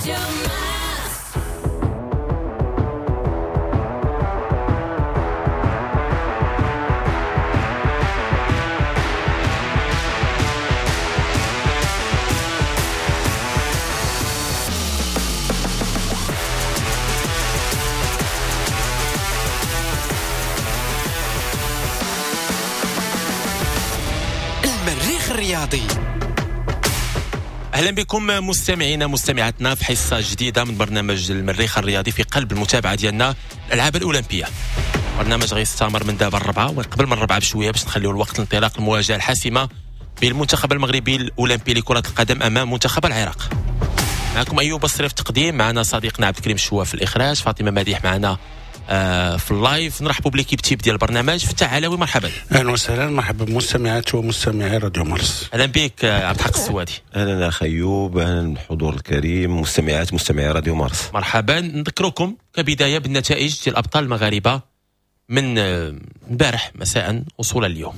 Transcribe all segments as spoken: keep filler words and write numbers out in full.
الرياضي. أهلا بكم مستمعينا مستمعاتنا في حصة جديدة من برنامج المريخ الرياضي في قلب المتابعة ديالنا الألعاب الأولمبية. برنامج غيستمر من دابا الربعة وقبل من الربعة بشوية باش نخليو الوقت لانطلاق المواجهة الحاسمة بين المنتخب المغربي الأولمبي لكرة القدم أمام منتخب العراق. معكم أيوب الصريف في التقديم، معنا صديقنا عبد الكريم الشوا في الإخراج، فاطمة مديح معنا آه في اللايف. نرحبوا بليكيب تيب ديال البرنامج. فتح علاوي مرحبا. اهلا وسهلا، مرحبا بمستمعات ومستمعي راديو مارس. اهلا بك عبد الحق السوادي. اهلا اخ ايوب، اهلا بالحضور الكريم، مستمعات مستمعي راديو مارس مرحبا. نذكركم كبدايه بالنتائج ديال الابطال المغاربه من امبارح مساء وصولا اليوم.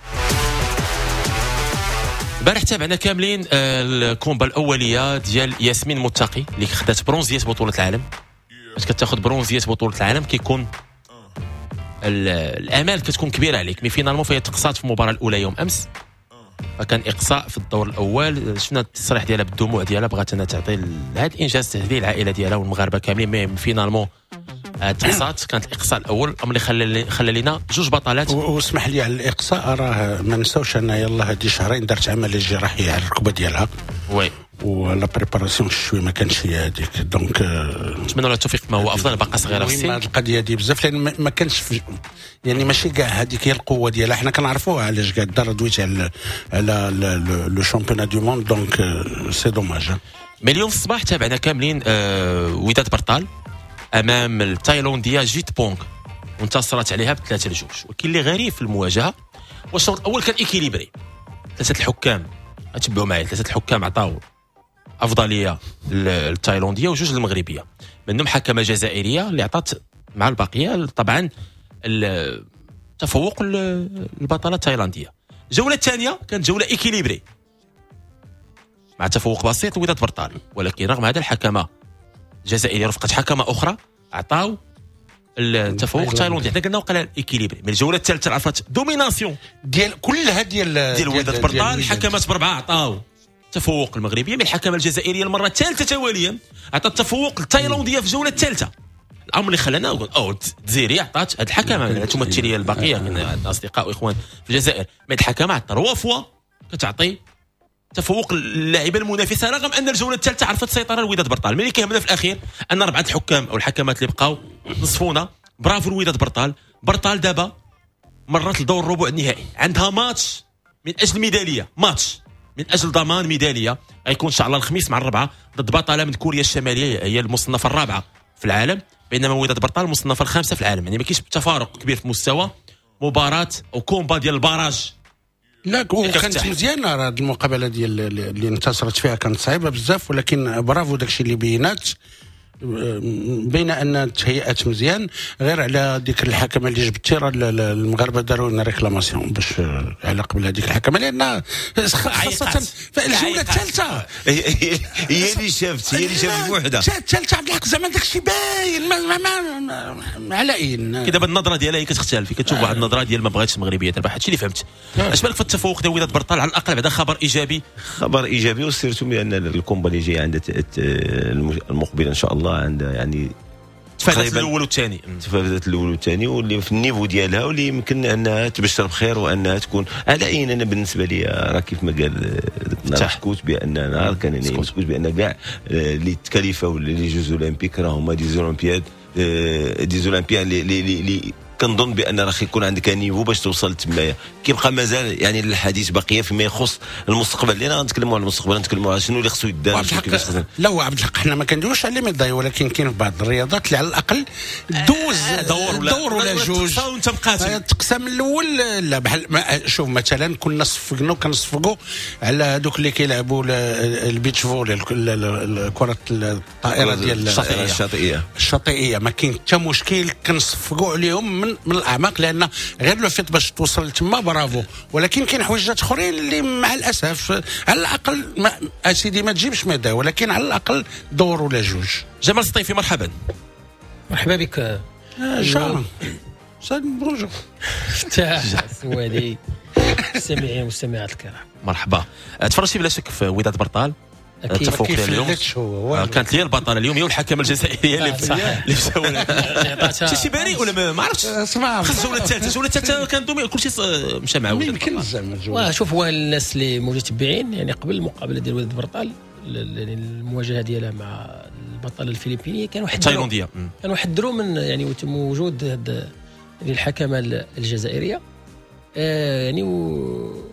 امبارح تابعنا كاملين الكومبا الاوليه ديال ياسمين متقي اللي خدات برونزيه بطوله العالم. باش كتاخذ برونزيه بطوله العالم كيكون الامال كتكون كبيره عليك، مي فينالمون فهي تقصات في المباراه الاولى يوم امس، فكان اقصاء في الدور الاول. شفنا التصريح ديالها بالدموع ديالها، بغات انها تعطي هذا الانجاز تهدي العائله ديالها والمغاربه كاملين، مي فينالمون تقصات. كانت الاقصاء الاول، الامر اللي خلى خلى لنا جوج بطلات. واسمح لي على الاقصاء، راه ما نساوش انا يلاه هذه شهرين درت عمليه جراحيه على الركبه ديالها، وي ولا بريباراسيون شويه ما كانش هي هذيك، دونك نتمنى لها التوفيق. ما هو افضل باقا صغيره في السن. هذه القضيه دي بزاف، لان ما كانش يعني ماشي كاع هذيك هي القوه ديالها، حنا كنعرفوها علاش قاعد دار دويت على على لو شامبيون دو موند، دونك سي دوماج. مي اليوم الصباح تابعنا كاملين آه وداد برطال امام التايلانديه جيت بونغ، وانتصرت عليها بثلاثه لجوج. ولكن اللي غريب في المواجهه والشوط الاول كان ايكيليبري. ثلاثه الحكام تبعوا معايا، ثلاثه الحكام عطاو افضليه للتايلانديه وجوج المغربيه، منهم حكمه جزائريه اللي عطات مع البقيه طبعا التفوق للبطله التايلانديه. الجوله الثانيه كانت جوله ايكيليبري مع تفوق بسيط لوداد برطال، ولكن رغم هذا الحكمه الجزائريه رفقت حكمه اخرى عطاو التفوق التايلاندي. حنا قلنا وقال ايكيليبري. من الجوله الثالثه عرفت دوميناسيون ديال كلها ديال ديال وداد برطال، حكمات بربعه عطاو تفوق المغربيه، من الحكمه الجزائريه المره الثالثه تواليا عطات التفوق التايلانديه في الجوله الثالثه. الامر اللي خلانا نقول او الجزائريه عطات هذه الحكمه لا تمثل هي البقيه من اصدقاء واخوان في الجزائر، من الحكمه عطات تروا فوا كتعطي تفوق اللاعبه المنافسه، رغم ان الجوله الثالثه عرفت تسيطر الوداد برطال. ملي كيهمنا في الاخير ان اربعه الحكام او الحكمات اللي بقاو نصفونا. برافو الوداد برطال. برطال دابا مرات لدور الربع النهائي، عندها ماتش من اجل ميداليه، ماتش من اجل ضمان ميداليه غيكون ان شاء الله الخميس مع الربعه ضد بطله من كوريا الشماليه، هي المصنفه الرابعه في العالم، بينما وداد برطال المصنفه الخامسه في العالم. يعني ما كاينش تفارق كبير في مستوى مباراه او كومبا ديال الباراج. لا كانت مزيانه هذه المقابله ديال اللي انتصرت فيها، كانت صعيبه بزاف، ولكن برافو داكشي اللي بينات، بين ان تهيئات مزيان. غير على ديك الحكمه اللي جبتي، راه المغاربه داروا لنا ريكلاماسيون باش على قبل هذيك الحكمه، لان خاصه في الجوله الثالثه هي اللي شافت هي اللي شافت بوحدها الثالثه. عبد الحق زعما داكشي باين ما ما على اين كي دابا النظره ديالها هي كتختلف، كتشوف واحد النظره ديال ما بغاتش المغربيه تربح. هادشي اللي فهمت. اش بالك في التفوق ديال وداد برطال؟ على الاقل بعدا خبر ايجابي، خبر ايجابي، وسيرتو بان الكومبا اللي جاي عندها المقبله ان شاء الله عندها يعني تفادت الاول والثاني تفادت الاول والثاني واللي في النيفو ديالها، واللي يمكن انها تبشر بخير وانها تكون على عين. انا بالنسبه لي راه كيف ما قال مسكوت بان نهار كان مسكوت بان كاع اللي تكاليفا ولا لي جوز اولمبيك راه هما دي زولمبياد دي زولمبيان اللي اللي كنظن بان راه يكون عندك نيفو باش توصل تمايا. كيبقى مازال يعني الحديث بقيه فيما يخص المستقبل، لان غنتكلموا على المستقبل، نتكلموا على شنو اللي خصو يدار. لا هو عبد الحق حنا ما كندويوش على لي ميداي، ولكن كاين بعض الرياضات اللي على الاقل دوز دور ولا دور ولا جوج وانت مقاتل. تقسم الاول لا بحال شوف مثلا كنا صفقنا وكنصفقوا على هذوك اللي كيلعبوا البيتش فولي، كره الطائره ديال الشاطئيه الشاطئيه ما كاين حتى مشكل، كنصفقوا عليهم من من الاعماق، لان غير لو فيت باش توصل تما برافو، ولكن كاين حويجات اخرين اللي مع الاسف على الاقل ما اسيدي ما تجيبش مدى، ولكن على الاقل دور ولا جوج. جمال السطيفي مرحبا. مرحبا بك جا ساد بونجور فتاح سوادي السامعين والمستمعات الكرام، مرحبا. تفرجتي بلا شك في وداد برطال التفوق ديال اليوم؟ كانت هي البطله اليوم، هي والحكمه الجزائريه اللي اللي مشاو شي بريء ولا ما عرفتش. اسمع خص الجوله الثالثه الجوله الثالثه كان دومي كلشي مشى مع وداد. يمكن زعما الجوله. وشوف هو الناس اللي متابعين يعني قبل المقابله ديال وداد برطال يعني المواجهه ديالها مع البطله الفلبينيه كانوا حذروا تايلانديه كانوا حذروا من يعني وجود هاد يعني الحكمه الجزائريه آه يعني و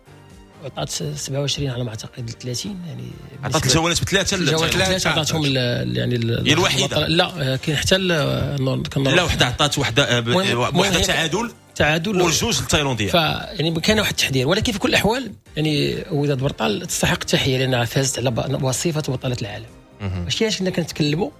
عطات سبعة وعشرين على ما اعتقد ثلاثين، يعني عطات الجولات بثلاثه ثلاثه عطاتهم يعني هي الوحيده. لا كاين حتى لا وحده عطات وحده وحده تعادل تعادل والجوج التايلانديه. فيعني كان واحد التحذير، ولكن في كل الاحوال يعني وداد برطال تستحق التحيه لانها فازت على وصيفه بطله العالم. ماشي كنا كنتكلموا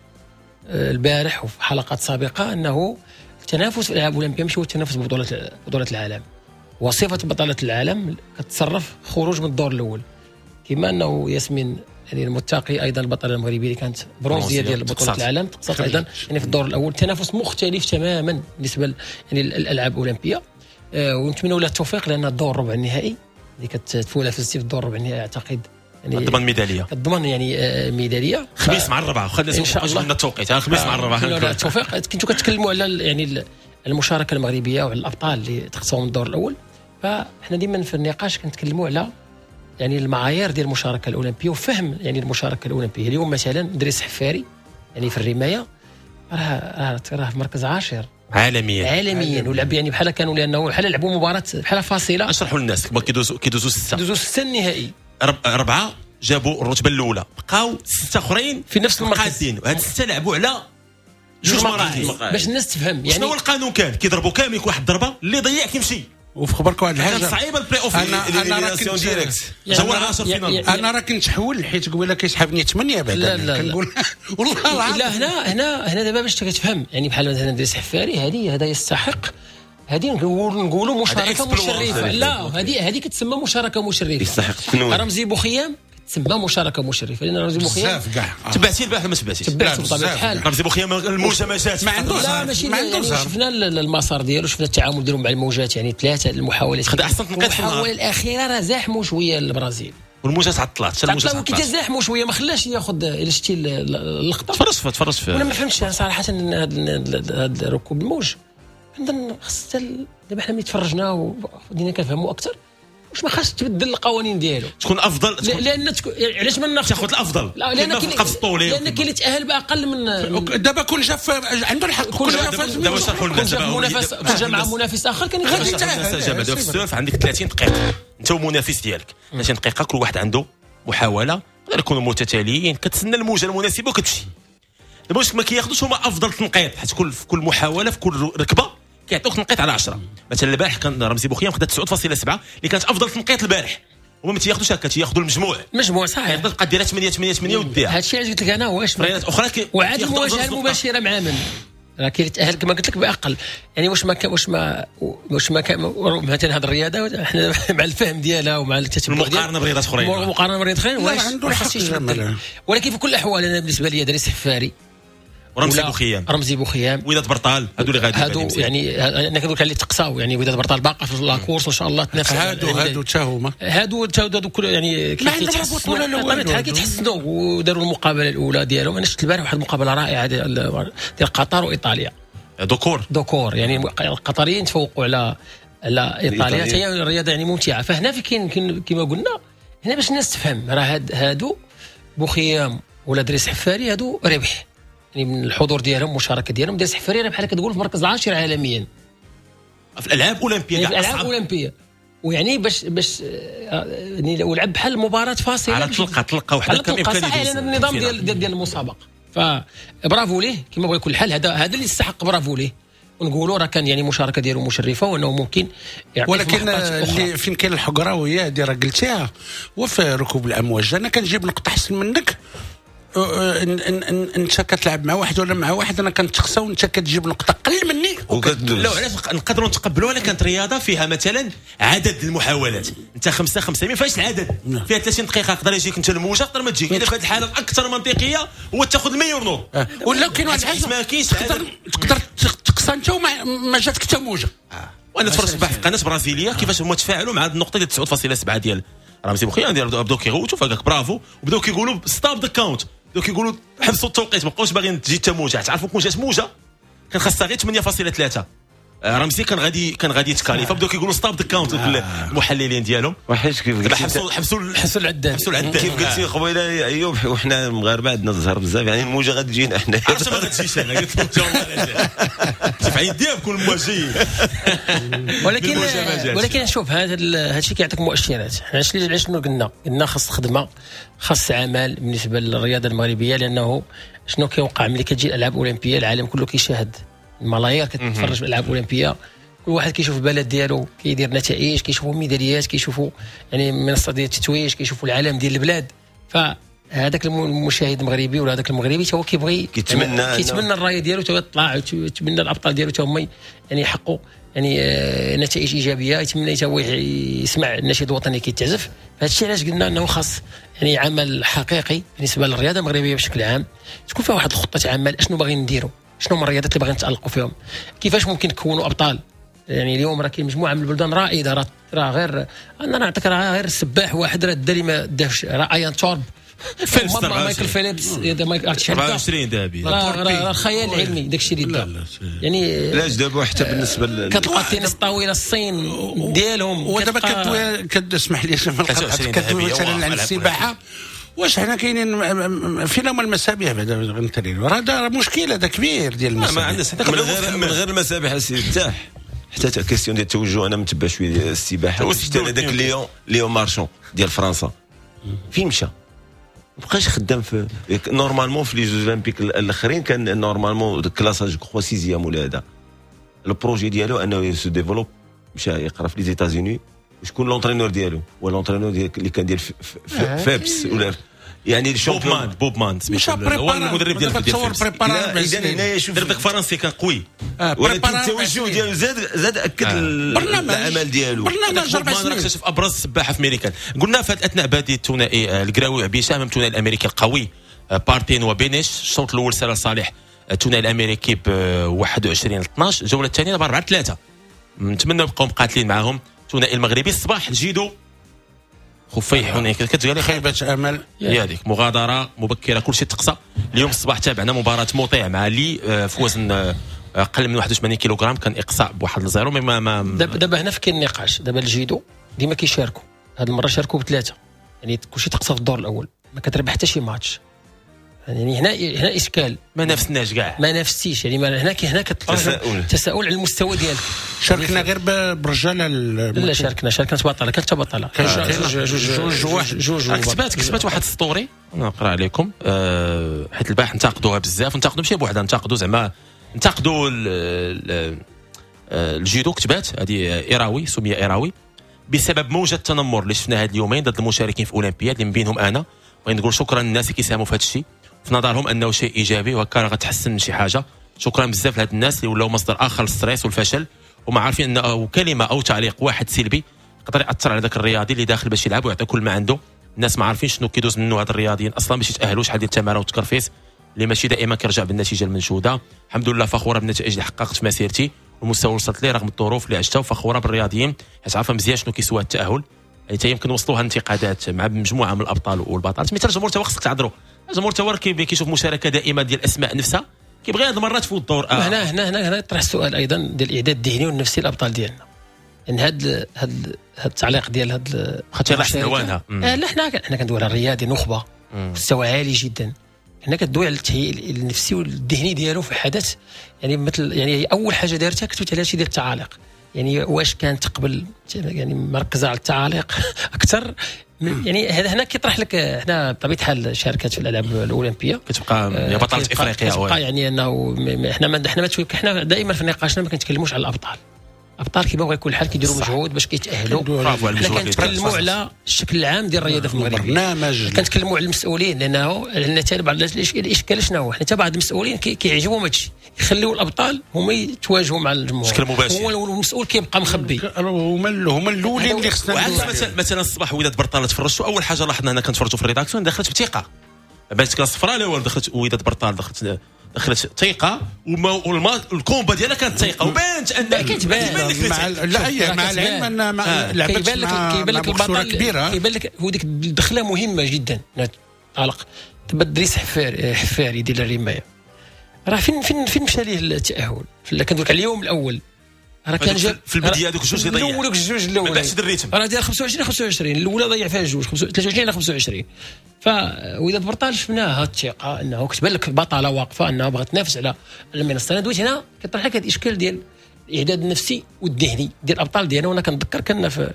البارح وفي حلقات سابقه انه التنافس في الالعاب الاولمبيه ماشي هو التنافس ببطوله بطوله العالم. وصفة بطلة العالم كتصرف خروج من الدور الأول، كما أنه ياسمين يعني المتقي أيضا البطلة المغربية اللي كانت برونزية ديال بطولة العالم تقصد أيضا يعني في الدور الأول. تنافس مختلف تماما بالنسبة يعني الألعاب الأولمبية، أه ونتمنوا لها التوفيق لأن الدور الربع النهائي اللي كتفوز فزتي في الدور الربع النهائي أعتقد يعني ضمن ميداليه ضمن يعني آه ميداليه خميس ف... مع الربعه خلينا ان شاء الله من التوقيت خميس مع الربعه التوفيق. كنتوا كتكلموا على يعني المشاركه المغربيه وعلى الابطال اللي تقصوا من الدور الاول، فاحنا دائما في النقاش كنتكلموا على يعني المعايير ديال المشاركه الاولمبيه وفهم يعني المشاركه الاولمبيه. اليوم مثلا دريس حفاري يعني في الرمايه راه راه في مركز عاشر عالميا عالميا ولعب يعني بحال كانوا لانه بحال لعبوا مباراه بحال فاصله. اشرحوا للناس كما كيدوزوا كيدوزوا سته كيدوزوا سته النهائي اربعه جابوا الرتبه الاولى، بقاو سته اخرين في نفس المركز، وهاد السته لعبوا على جوج مراكز باش الناس تفهم يعني شنو هو القانون. كان كيضربوا كامل يكون واحد الضربه اللي ضيع كيمشي. وفي خبرك واحد الحاجه كان صعيبه البلاي اوف انا انا راه كنت ديريكت جوا عشرة فينال. انا راه كنت حول حيت قبيله كيسحبني ثمانيه بعد كنقول والله العظيم. لا هنا هنا هنا دابا باش كتفهم يعني بحال مثلا دريس حفاري هذه هذا يستحق هذه نقول نقولوا مشاركه مشرفه. لا هذه هذه كتسمى مشاركه مشرفه. يستحق رمزي بوخيام تسمى مشاركه مشرفه لان رمزي بوخيام بزاف كاع تبعتي البارح ما تبعتيش؟ تبعت بطبيعه الحال. رمزي بوخيام المجامسات ما عندوش لا ماشي ما عندوش يعني شفنا المسار ديالو شفنا التعامل ديالو مع الموجات يعني ثلاثه المحاولات خد احسن تنقيط في المحاوله الاخيره راه زاحموا شويه البرازيل والموجات عطلات حتى الموجات عطلات كي زاحموا شويه ما خلاش ياخذ الى شتي اللقطه. تفرج في تفرج في وانا ما فهمتش صراحه هذا ركوب الموج كنظن خص دابا حنا ملي تفرجنا وبدينا كنفهموا اكثر واش ما خاصش تبدل القوانين ديالو تكون افضل لان تكون علاش ما ناخذ تاخذ الافضل لان كاين لان كاين اللي تاهل باقل من دابا كون جا عنده الحق كون جا دابا شرحوا لنا منافس جا مع منافس اخر كان غادي يتاهل. دابا في السولف عندك ثلاثين دقيقه انت ومنافس ديالك ثلاثين دقيقه كل واحد عنده محاوله يقدر يكونوا متتاليين كتسنى الموجه المناسبه وكتمشي. دابا واش ما كياخذوش هما افضل تنقيط حيت كل في كل محاوله في كل ركبه كيعطوك تنقيط على عشرة. مثلا البارح كان رمزي بوخيام خدا تسعة فاصلة سبعة اللي كانت افضل تنقيط البارح. هما ما تياخذوش هكا تياخذوا المجموع مجموع صحيح يقدر تبقى ديرها ثمانية ثمانية ثمانية وديها. هادشي علاش قلت لك انا واش رياضات اخرى وعاد المواجهه المباشره مع من راه كاين تاهل كما قلت لك باقل يعني واش ما واش ما واش ما مثلا هذه الرياضه احنا مع الفهم ديالها ومع التتبع المقارنه برياضات اخرين المقارنه برياضات اخرين واش عنده الحق. ولكن في كل الاحوال انا بالنسبه لي دريس حفاري ورمزي بوخيام رمزي بوخيام وداد برطال هادو اللي غادي هادو يعني انا كنقول اللي تقصاو يعني وداد برطال باقا في لاكورس وان شاء الله تنافس. هادو هادو حتى هما هادو هادو كل يعني كيتحسنوا كيتحسنوا وداروا المقابله الاولى ديالهم. انا شفت البارح واحد المقابله رائعه ديال ديال قطر وايطاليا دوكور دوكور يعني القطريين تفوقوا على على ايطاليا. هي الرياضه يعني ممتعه. فهنا في كاين كما قلنا هنا باش الناس تفهم راه هادو بوخيام ولا دريس حفاري هادو ربح يعني من الحضور ديالهم المشاركه ديالهم. دريس حفاري بحال كتقول في المركز العاشر عالميا في الالعاب الاولمبيه يعني في الالعاب الاولمبيه ويعني باش باش يعني ولعب بحال مباراه فاصله على تلقى تلقى وحده كم امكانيه صحيح لان النظام ديال ديال, ديال المسابقه. فبرافو ليه كما بغى يكون الحال. هذا هذا اللي يستحق برافو ليه ونقولوا راه كان يعني مشاركه ديالو مشرفه وانه ممكن ولكن اللي فين كاين الحقره وهي هذه راه قلتيها وفي ركوب الامواج. انا كنجيب نقطه احسن منك انت كتلعب مع واحد ولا مع واحد انا كنتخسى وانت كتجيب نقطه قل مني لا علاش نقدروا نتقبلوها الا كانت رياضه فيها مثلا عدد المحاولات انت خمسه خمسه ما فيهاش العدد فيها ثلاثين دقيقه يقدر يجيك انت الموجه يقدر ما تجيك. اذا في هذه الحاله الاكثر منطقيه هو تاخذ الميور نور ولا كاين واحد الحاجه ما كاينش تقدر تقدر تقصى انت وما جاتك حتى موجه. وانا تفرجت في قناه برازيليه كيفاش هما تفاعلوا مع هذه النقطه ديال تسعة فاصلة سبعة ديال رمزي مخيان ديال بداو كيغوتوا فقاك برافو وبداو كيقولوا ستوب ذا كاونت بداو كيقولوا حبسوا التوقيت ما بقاوش باغيين تجي حتى موجه. تعرفوا كون جات موجه كان خاصها غير ثمانية فاصلة ثلاثة رمزي كان غادي كان غادي يتكالي فبداو كيقولوا ستوب ذا كاونت المحللين ديالهم وحيت كيف قلت حبسوا حبسوا حبسوا العداد حبسوا العداد كيف قلتي قبيله ايوب وحنا المغاربه عندنا الزهر بزاف يعني الموجه غادي تجينا حنا عرفت ما غاتجيش انا قلت لك في عين ديالك كل موجه ولكن ولكن شوف هذا هذا الشيء كيعطيك مؤشرات. علاش علاش شنو قلنا قلنا خاص خدمه خاص عمل بالنسبه للرياضه المغربيه لانه شنو كيوقع ملي كتجي الالعاب الاولمبيه العالم كله كيشاهد الملايير كتتفرج في الالعاب الاولمبيه كل واحد كيشوف البلد ديالو كيدير نتائج كيشوفوا ميداليات كيشوفوا يعني منصه ديال التتويج كيشوفوا العالم ديال البلاد. فهذاك المشاهد المغربي ولا هذاك المغربي هو كيبغي كيتمنى يعني كيتمنى الرايه ديالو تطلع ويتمنى الابطال ديالو حتى هما يعني يحققوا يعني آه نتائج ايجابيه يتمنى حتى هو يسمع النشيد الوطني كيتعزف. هذا الشيء علاش قلنا انه خاص يعني عمل حقيقي بالنسبه للرياضه المغربيه بشكل عام تكون فيها واحد الخطه عمل اشنو باغيين نديروا شنو هما الرياضات اللي باغيين نتالقوا فيهم كيفاش ممكن نكونوا ابطال. يعني اليوم راه كاين مجموعه من البلدان رائده راه راه غير انا نعطيك راه غير سباح واحد راه الدري ما داش راه ايان تورب مايكل فيليبس هذا مايكل أربعة وعشرين ذهبي راه خيال علمي داك الشيء اللي دار يعني لاش دابا حتى بالنسبه كتلقى التنس الطاوله الصين ديالهم ودابا كتدوي كتسمح لي كتدوي مثلا عن السباحه واش حنا كاينين فينا هما المسابح بعدا غنتريو راه مشكله هذا كبير ديال المسابح ما عندناش من غير من غير المسابح السي تاح حتى كيسيون ديال التوجه. انا متبع شويه ديال السباحه حتى هذاك ليون ليون مارشون ديال فرنسا فين مشى ما بقاش خدام في نورمالمون في لي جوز اولمبيك الاخرين كان نورمالمون كلاساج كخوا سيزيام ولا هذا البروجي ديالو انه يسو ديفلوب مشى يقرا في لي زيتازوني وشكون لونترينور ديالو هو لونترينور ديال اللي كان ديال فابس ولا يعني الشامبيون بوب مان بوب مان هو المدرب ديال تصور بريبارا اذا هنايا شوف دربك فرنسي كان قوي ولكن التوجه ديالو زاد زاد اكد العمل ديالو برنامج اربع سنين اكتشف ابرز سباحه في امريكا. قلنا في الاثناء بادي الثنائي الكراوي عبيشه امام الثنائي الامريكي القوي بارتين وبينيش. الشوط الاول سال صالح الثنائي الامريكي ب واحد وعشرين اثناش الجوله الثانيه ب أربعة ثلاثة. نتمنى نبقاو مقاتلين معاهم. الثنائي المغربي الصباح جيدو خفيح هنا كتقال خيبه امل هي هذيك مغادره مبكره كل شيء تقصى. اليوم الصباح تابعنا مباراه مطيع مع لي في وزن اقل من واحد وثمانين كيلوغرام كان اقصاء بواحد الزيرو. ما ما دابا هنا في كاين نقاش دابا الجيدو ديما كيشاركوا هذه المره شاركوا بثلاثه يعني كل شيء تقصى في الدور الاول ما كتربح حتى شي ماتش يعني هنا هنا اشكال ما نافسناش كاع ما نافستيش يعني ما هنا هنا كتساؤل تساؤل على المستوى ديالك. شاركنا غير بالرجاله لا شاركنا شاركنا بطله كانت بطله جوج واحد جوج كسبات كسبات واحد ستوري نقرا عليكم أه حيت البارح انتقدوها بزاف انتقدوا ماشي بوحدها انتقدوا زعما انتقدوا الجيدو كتبات هذه ايراوي سميه ايراوي بسبب موجه التنمر اللي شفناها هاد اليومين ضد المشاركين في اولمبياد اللي من بينهم انا بغيت نقول شكرا للناس اللي كيساهموا في هذا الشيء في نظرهم انه شيء ايجابي وهكا غتحسن من شي حاجه. شكرا بزاف لهاد الناس اللي ولاو مصدر اخر للستريس والفشل وما عارفين انه كلمه او تعليق واحد سلبي يقدر ياثر على ذاك الرياضي اللي داخل باش يلعب ويعطي كل ما عنده. الناس ما عارفين شنو كيدوز منه هاد الرياضيين اصلا باش يتاهلوا شحال ديال التمارين والتكرفيس اللي ماشي دائما كيرجع بالنتيجه المنشوده. الحمد لله فخوره بالنتائج اللي حققت في مسيرتي والمستوى وصلت ليه رغم الظروف اللي عشتها وفخوره بالرياضيين حيت عارفه مزيان شنو كيسوى التاهل. حتى يمكن وصلوها انتقادات مع مجموعه من الابطال والبطلات مثل الجمهور تا خصك تعذروا الجمهور تا كيشوف مشاركه دائمه ديال الاسماء نفسها كيبغي هاد المرات يفوت الدور آه. هنا هنا هنا هنا يطرح السؤال ايضا ديال الاعداد الذهني والنفسي للابطال ديالنا. ان هاد هاد هاد التعليق ديال هاد خاطر راح نوانها آه لا حنا حنا كندويو على الرياضي نخبه مستوى عالي جدا. هنا كدوي على التهيئ النفسي والذهني ديالو في الحدث يعني مثل يعني اول حاجه دارتها كتبت على شي ديال التعاليق يعني واش كانت قبل يعني مركزه على التعاليق اكثر يعني هذا هنا كيطرح لك هنا بطبيعه الحال شاركات في الالعاب الاولمبيه كتبقى يا بطله افريقيا كتبقى يعني انه احنا ما احنا ما احنا دائما في نقاشنا ما كنتكلموش على الابطال ابطال كيبغيو يكون الحال كيديروا مجهود باش كيتاهلوا. حنا كنتكلموا على الشكل العام ديال الرياضه في المغرب، برنامج كنتكلموا على المسؤولين، لانه لان حتى بعض الاشكال شنو هو، حتى بعض المسؤولين كيعجبهم هادشي، يخليوا الابطال هما يتواجهوا مع الجمهور بشكل مباشر، هو المسؤول كيبقى مخبي. هما هما الاولين اللي خصنا. مثلا مثلا الصباح وداد برطال تفرجتوا، اول حاجه لاحظنا هنا كنتفرجوا في الريداكسيون دخلت بثقه، بانت كان صفراء لا والو، دخلت وداد برطال دخلت دخلت ثقه، وما الكومبا ديالها كانت ثقه، وبانت ان كتبان مع لا مع العلم ان لعبت مع كيبان لك البطل كبيره، كيبان لك هو ديك الدخله مهمه جدا. طالق تبا دريس حفاري حفاري ديال الرمايه، راه فين فين فين مشى ليه التاهل؟ كندوي على اليوم الاول، راه كان جاب في البدايه هذوك الجوج اللي ضيع الاول الجوج الاول بعد الريتم راه ديال خمسة وعشرين خمسة وعشرين الاولى ضيع فيها جوج ثلاثة وعشرين على خمسة وعشرين. فوداد برطال شفناها الثقه انه كتبان لك البطله واقفه انها بغات تنافس على المنصه. انا دويت هنا كيطرح لك هذا الاشكال ديال الاعداد النفسي والذهني ديال الابطال ديالنا. وانا كنتذكر كنا في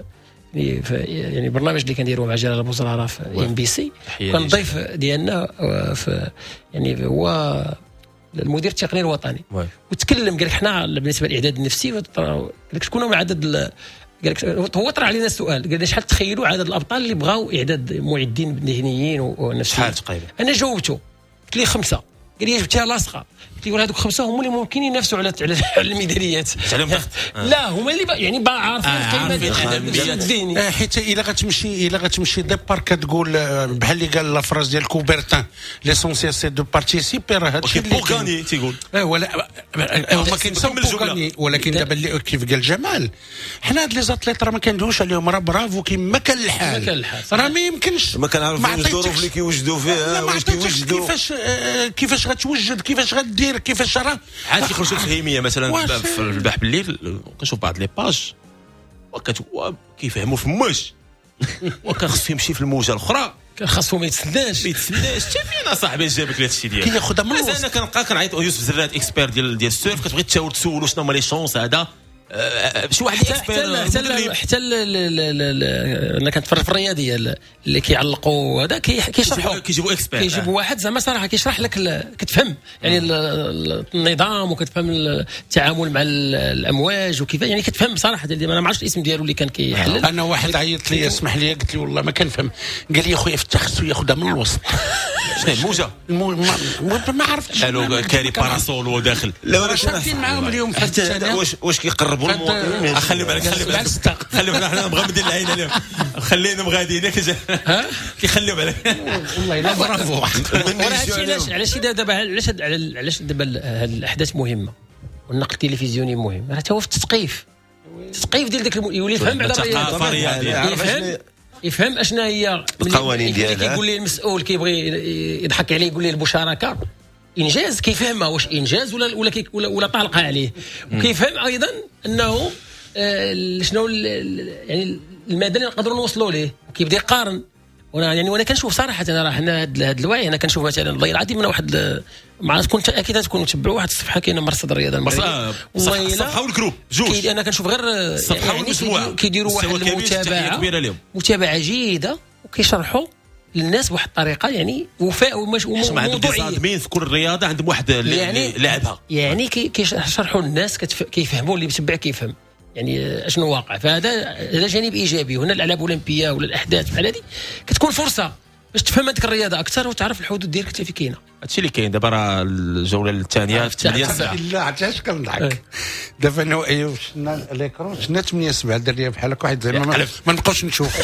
يعني برنامج اللي كنديروه مع جلال ابو زراره في ام بي سي، كان الضيف ديالنا في يعني هو المدير التقني الوطني، وتكلم قال لك حنا بالنسبه للاعداد النفسي قال لك شكون هو عدد ال... قال لك هو طرح علينا السؤال، قال لنا شحال تخيلوا عدد الابطال اللي بغاو اعداد معدين ذهنيين ونفسيين؟ شحال تقريبا؟ انا جاوبته قلت لي خمسه. قال لي جبتها لاصقه. قلت له هذوك خمسه هما اللي ممكن ينافسوا على على الميداليات. لا هما اللي يعني با عارفين القيمه الذهنيه، حيت الا غتمشي الا غتمشي ديبار كتقول بحال اللي قال لافراز ديال كوبرتان ليسونسيال سي دو بارتيسيبي، راه هادشي اللي بو غاني تيقول اه ولا هما كينساو بو غاني. ولكن دابا اللي كيف قال جمال، حنا هاد لي زاتليت راه ما كندويوش عليهم، راه برافو كما كان الحال، راه ما يمكنش ما كنعرفوش الظروف اللي كيوجدوا فيها، واش كيوجدوا كيفاش كيفاش غتوجد كيفاش غدير كيفاش راه عاد كيخرجوا تفهيميه. مثلا في البارح بالليل كنشوف بعض لي باج كيفهموا في موش، وكان خصو يمشي في الموجه الاخرى، كان خاصو ما يتسناش ما يتسناش. حتى فين اصاحبي جابك لهذا الشيء ديالك كياخذها من الوسط. انا كنبقى كنعيط يوسف زرات اكسبير ديال ديال السيرف، كتبغي تساول تسولو شنو هما لي شونس هذا شي واحد اكسبير. حتى حتى انا كنتفرج في الرياضيه اللي كيعلقوا هذا كيشرحوا كيجيبوا اكسبير، كيجيبوا واحد زعما صراحه كيشرح لك كتفهم يعني النظام وكتفهم التعامل مع الامواج وكيف يعني كتفهم صراحه. انا ما عرفتش الاسم ديالو اللي كان كيحلل. انا واحد عيط لي اسمح لي قلت لي والله ما كنفهم، قال لي اخويا فتح خصو ياخذها من الوسط. شنو الموجه؟ ما عرفتش قالوا كاري باراسول وداخل. لا راه شادين معاهم اليوم حتى واش واش كيقربوا المواطنين. خلي بالك خلي بالك خلي بالك حنا نبغيو ندير العين عليهم، خلينا مغاديين ها كيخليو بالك والله لا برافو. علاش علاش دابا علاش علاش دابا هاد الاحداث مهمه والنقل التلفزيوني مهم؟ راه هو في التثقيف التثقيف ديال داك يولي يفهم على الرياضه، يفهم يفهم اشنا هي القوانين ديالها. كيقول لي المسؤول كيبغي يضحك عليه يقول لي المشاركه انجاز، كيفهمها واش انجاز ولا ولا ولا, ولا طالقه عليه. وكيفهم ايضا انه آه شنو يعني المدى اللي نقدروا نوصلوا ليه، كيبدا يقارن. وانا يعني وانا كنشوف صراحه انا راه حنا هذا الوعي انا كنشوف مثلا الله العظيم من واحد مع كنت اكيد تكونوا تتبعوا واحد الصفحه كاينه مرصد الرياضه المغربيه الصفحه والجروب جوج. انا كنشوف غير الصفحه والمجموعه كيديروا واحد المتابعه متابعه جيده وكيشرحوا للناس بواحد الطريقه يعني وفاء وموضوعيه في كل الرياضه عندهم واحد يعني لعبها يعني كيشرحوا للناس كيفهموا اللي بيتبع كيفهم يعني اشنو واقع. فهذا هذا جانب ايجابي. هنا الالعاب الاولمبيه ولا الاحداث بحال هذه كتكون فرصه باش تفهم هذيك الرياضه اكثر وتعرف الحدود ديالك حتى في كاينه. هادشي اللي كاين دابا. راه الجوله الثانيه ثمانية سبعة لا علاش كنضحك دابا انا ايوا شنا ليكرون شنا ثمانية سبعة دريه بحال هكا واحد زعما ما نبقاوش نشوف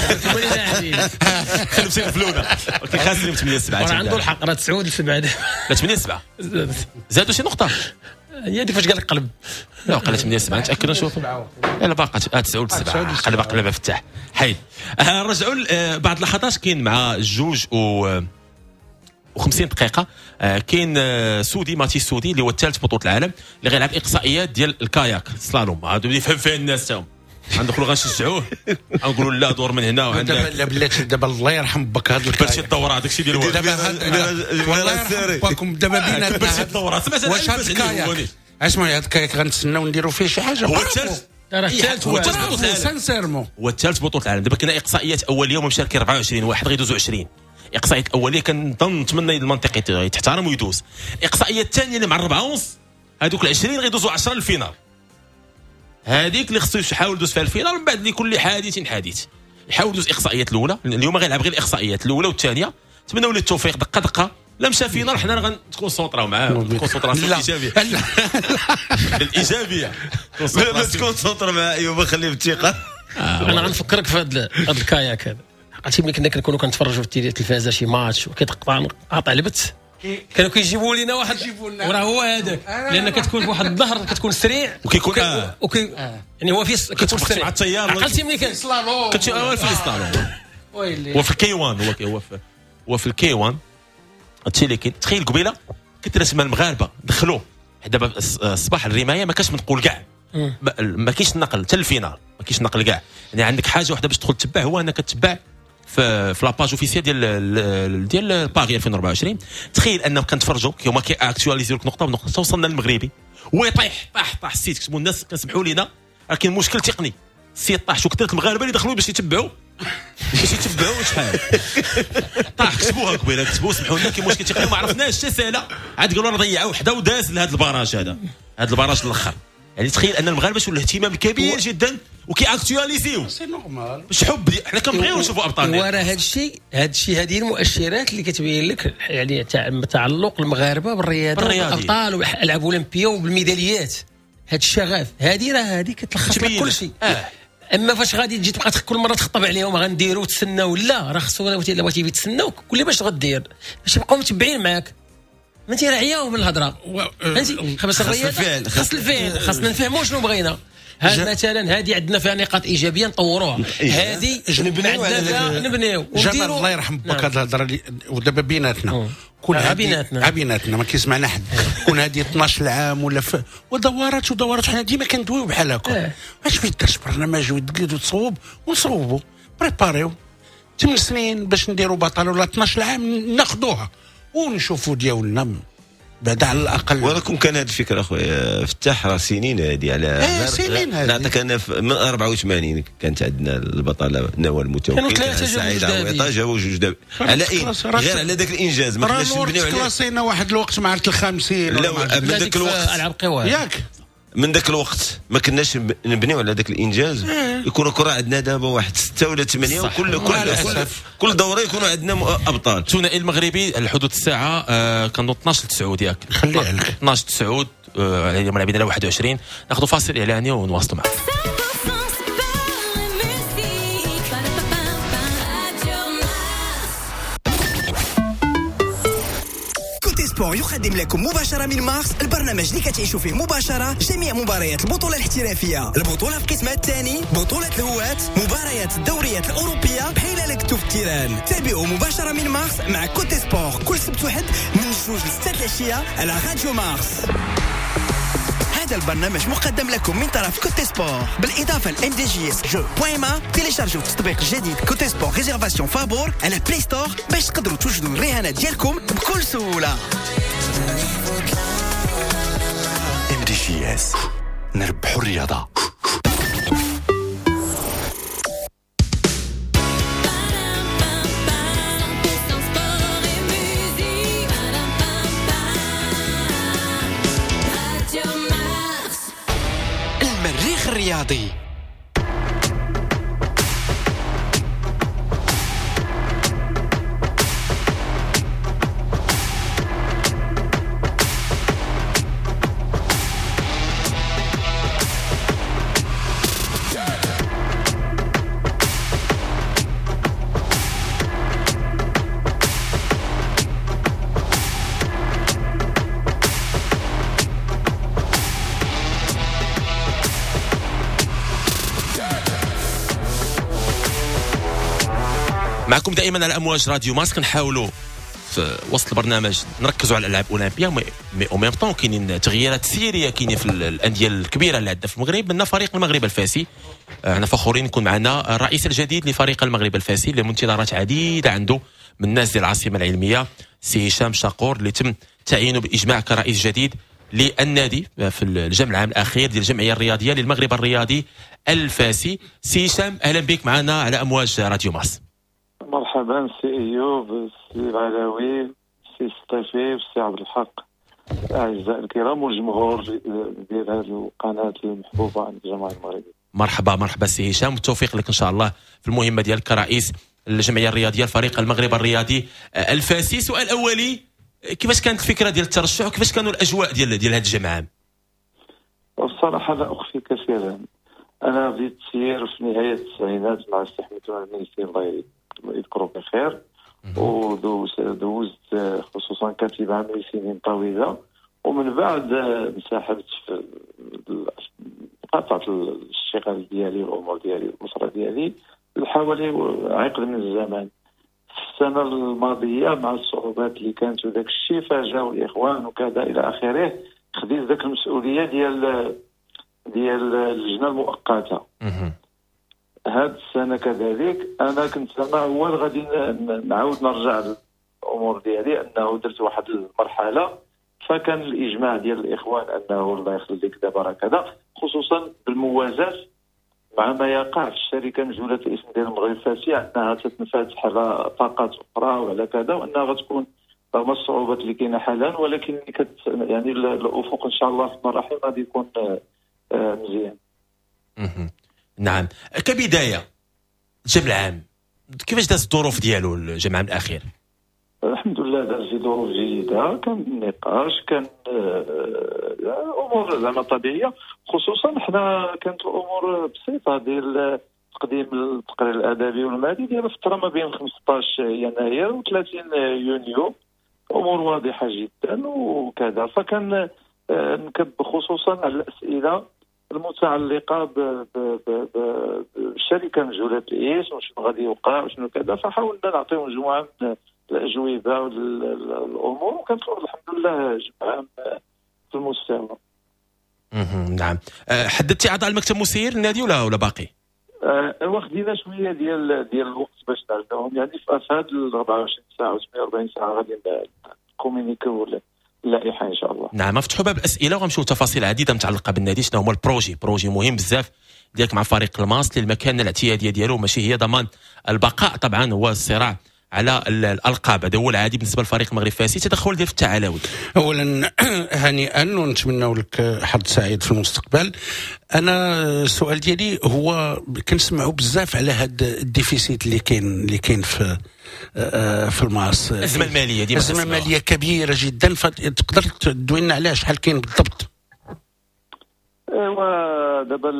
خلي مسير فلونا ولكن خاسرين ثمانية سبعة. راه عنده الحق راه تسعود لسبعة لا ثمانية سبعة زادوا شي نقطه. هي ديك فاش قال لك قلب لا قال ثمانية سبعة نتاكد نشوف. لا باقا تسعود سبعة قلب قلب فتاح حيد. نرجعوا بعض اللحظات كاين مع جوج و وخمسين دقيقة. كاين سودي ماتي سودي اللي هو الثالث بطولة العالم اللي غيلعب إقصائيات ديال الكاياك سلالوم. هادو يفهم فيها الناس تاهم غندخلوا غنشجعوه غنقولوا لا دور من هنا وعندك دابا بلاتي دابا الله يرحم باك هاد الكاياك شي الدورات داكشي ديال الوالد والله يرحم باكم دابا بيناتنا شي الدورات مثلا واش هاد الكاياك اسمعوا هاد الكاياك غنتسناو نديروا فيه شي حاجه. هو الثالث راه الثالث هو سانسيرمون هو الثالث بطولة العالم. دابا كاين اقصائيات اوليه ومشاركين أربعة وعشرين واحد غيدوزوا عشرين. اقصائيات اوليه كنظن نتمنى المنطقي تحترم ويدوز. اقصائيات الثانيه اللي مع أربعة ونص هذوك العشرين غيدوزوا عشرة للفينال. هذيك اللي خصو يحاول يدوز فيها الفينال، من بعد لكل حادث حادث يحاول يدوز الاقصائيات الاولى. اليوم غيلعب غير الاقصائيات الاولى والثانيه. نتمنوا له التوفيق دقه دقه. لا مشى فينا حنا غنكونسونطراو معاه كونسونطراسيون ايجابيه. الايجابيه ما تكونسونطر معاه. ايوب خليه بالثقه. انا غنفكرك في هذا الكاياك هذا. عرفتي ملي كنا كنكونوا كنتفرجوا في التلفازه شي ماتش وكيتقطع قاطع البت، كانوا كيجيبوا لنا واحد وراه هو هذاك، لان كتكون بواحد الظهر كتكون سريع وكيكون وكي آه. وكي آه. يعني هو في كتكون سريع مع التيار. عقلتي ملي كان كنتي اول في السلالوم هو في الكي واحد هو هو في هو في الكي واحد. هادشي اللي كاين. تخيل قبيله كنت رسم المغاربه دخلوا دابا الصباح الرمايه ما كاش منقول كاع، ما كاينش النقل حتى الفينال، ما كاينش النقل كاع. يعني عندك حاجه واحده باش تدخل تتبع، هو انك تتبع في في لاباج اوفيسيال ديال ديال باغي ألفين وأربعة وعشرين. تخيل انهم كنتفرجوا هما كي اكتواليزيو لك نقطه بنقطه توصلنا للمغربي ويطيح طاح طاح السيت. كتبوا الناس كنسمحوا لينا راه كاين مشكل تقني. السيت طاح. شو كثرت المغاربه اللي دخلوا باش يتبعوا باش يتبعوا شحال طاح. كتبوها قبيله كتبوا سمحوا لنا كاين مشكل تقني وما عرفناش حتى ساله. عاد قالوا راه ضيعوا وحده وداز لهذا البراج هذا هذا البراج الاخر. يعني تخيل ان المغاربه شو الاهتمام الكبير جدا وكي اكتواليزيو. سي نورمال باش حب حنا كنبغيو نشوفوا ابطال. وراه هذا الشيء هذا الشيء هذه المؤشرات اللي كتبين لك يعني تعلق المغاربه بالرياضه والابطال والالعاب الاولمبيه وبالميداليات. هذا الشغف هذه راه هذه كتلخص لك كل شيء. آه. اما فاش غادي تجي تبقى كل مره تخطب عليهم غنديروا وتسناو، لا راه خصو الا بغيتي يتسناوك كل باش غدير باش يبقاو متبعين معاك. ما انت راعياهم من الهضره فهمتي. خاص الرياضه خاص الفعل خاصنا نفهموا شنو بغينا. هذا مثلا هذه عندنا فيها نقاط ايجابيه نطوروها، هذه نبنيو نبنيو جمال الله يرحم باك. هذه الهضره ودابا بيناتنا كون بيناتنا بيناتنا ما كيسمعنا حد. كون هذه اثناش عام ولا ف... ودورات ودورات حنا ديما كندويو بحال هكا. واش بيديرش برنامج ويدقد وتصوب ونصوبوا بريباريو ثمان سنين باش نديروا بطل ولا اثناش عام ناخذوها ونشوفوا ديالنا بعد على الاقل. ولكم كان هذه الفكره اخويا فتح راه سنين هذه على آه سنين هذه. نعطيك انا من أربعة وثمانين كانت عندنا البطله نوال المتوكل سعيد عويطه جابوا جوج دابا على ايه غير على ذاك الانجاز ما كناش نبنيو عليه. كلاسينا واحد الوقت مع الخمسين لا من ذاك الوقت العاب قوى ياك من ذاك الوقت ما كناش نبنيو على ذاك الانجاز. يكونوا كره عندنا دابا واحد ستة ولا ثمانية وكل كل كل, كل دوره يكونوا عندنا ابطال. الثنائي المغربي الحدود الساعه آه كانوا اثناش تسعود ياك خليه عليك اثناش تسعود آه اليوم لاعبين على واحد وعشرين. ناخذوا فاصل اعلاني ونواصلوا معك. يقدم لكم مباشرة من مارس البرنامج اللي كتعيشوا فيه مباشرة جميع مباريات البطولة الاحترافية. البطولة في قسمها الثاني، بطولة الهواة، مباريات الدوريات الأوروبية بحال لك في التيران. تابعوا مباشرة من مارس مع كوتي سبور كل سبت وحد من جوج لستة العشية على راديو مارس. هذا البرنامج مقدم لكم من طرف كوتي سبور بالإضافة لإم دي جي إس جو بوان ما. تيليشارجوا التطبيق الجديد كوتي سبور ريزيرفاسيون فابور على بلاي ستور باش تقدروا توجدوا الرهانات ديالكم بكل سهولة. إم دي جي إس نربحوا الرياضة. المريخ الرياضي. معكم دائما على امواج راديو ماسك. كنحاولوا في وسط البرنامج نركزوا على الالعاب الاولمبيه مي او ميم طون كاينين تغييرات سيريه كاينين في الانديه الكبيره اللي عندنا في المغرب. منها فريق المغرب الفاسي. احنا فخورين يكون معنا الرئيس الجديد لفريق المغرب الفاسي اللي منتظرات عديده عنده من الناس ديال العاصمه العلميه، سي هشام شاقور اللي تم تعيينه بالاجماع كرئيس جديد للنادي في الجمع العام الاخير ديال الجمعيه الرياضيه للمغرب الرياضي الفاسي. سي هشام اهلا بك معنا على امواج راديو ماس. مرحبا سي ايوب، سي العلاوي، سي ستافي، سي عبد الحق. أعزائي الكرام والجمهور ديال هذه القناة المحبوبة عند الجماعة المغربية. مرحبا مرحبا سي هشام، والتوفيق لك إن شاء الله في المهمة ديالك كرئيس الجمعية الرياضية الفريق المغرب الرياضي الفاسي. سؤال أولي، كيفاش كانت الفكرة ديال الترشح وكيفاش كانوا الأجواء ديال ديال هذا الجمع؟ الصراحة لا أخفي كثيرا، أنا بديت السير في نهاية التسعينات مع السي حميد المنيسي الله يذكره بخير، ودوزت خصوصا كاتب عملي سنين طويلة، ومن بعد انسحبت في قطعت الاشتغال ديالي والأمور ديالي والأسرة ديالي لحوالي عقد من الزمن. في السنة الماضية مع الصعوبات اللي كانت وداك الشيء فجاءوا الإخوان وكذا إلى آخره، خديت ذاك المسؤولية ديال ديال اللجنة المؤقتة. هاد السنة كذلك أنا كنت زعما أول غادي نعاود نرجع للأمور ديالي، أنه درت واحد المرحلة فكان الإجماع ديال الإخوان أنه الله يخليك دابا راه كذا، خصوصا بالموازاة مع ما يقع في الشركة مجهولة الاسم ديال المغرب الفاسي، أنها تتنفتح على طاقات أخرى وعلى كذا، وأنها غتكون رغم الصعوبات اللي كاينه حالا، ولكن كت يعني الأفق إن شاء الله في المراحل غادي يكون مزيان. نعم، كبداية الجمع العام كيفاش داز الظروف ديالو الجمع العام الأخير؟ الحمد لله داز في ظروف جيدة، كان النقاش، كان أمور زعما طبيعية، خصوصا حنا كانت الأمور بسيطة ديال تقديم التقرير الأدبي والمالي ديال الفترة ما بين خمسطاش يناير و ثلاثين يونيو، أمور واضحة جدا وكذا. فكان نكب خصوصا على الأسئلة المتعلقة بالشركة مجهولة الاسم وشنو غادي يوقع وشنو كذا، فحاولنا نعطيو مجموعة من الأجوبة والأمور، وكانت الحمد لله جمعة في المستوى. نعم، حددتي أعضاء المكتب المسير النادي ولا ولا باقي؟ أه واخدينا شوية ديال ديال الوقت باش نعرفوهم، يعني في هاد ال أربعة وعشرين ساعة و ثمانية وأربعين ساعة غادي نكومونيكيو اللائحة إن شاء الله. نعم، فتحوا باب الأسئلة وغنمشيو تفاصيل عديدة متعلقة بالنادي. شنو هما البروجي؟ بروجي مهم بزاف ديالك مع فريق الماس للمكانة الاعتيادية ديالو، ماشي هي ضمان البقاء، طبعا هو الصراع على الألقاب، هذا هو العادي بالنسبة للفريق المغرب الفاسي. تدخل ديال في التعالاوي، أولا هنيئا ونتمنى لك حظ سعيد في المستقبل. أنا السؤال ديالي هو كنسمعوا بزاف على هاد الديفيسيت اللي كاين اللي كاين في في الماس، الأزمة المالية ديما الأزمة المالية كبيرة جدا، فتقدر تدوي لنا عليها شحال كاين بالضبط؟ ايوا دابا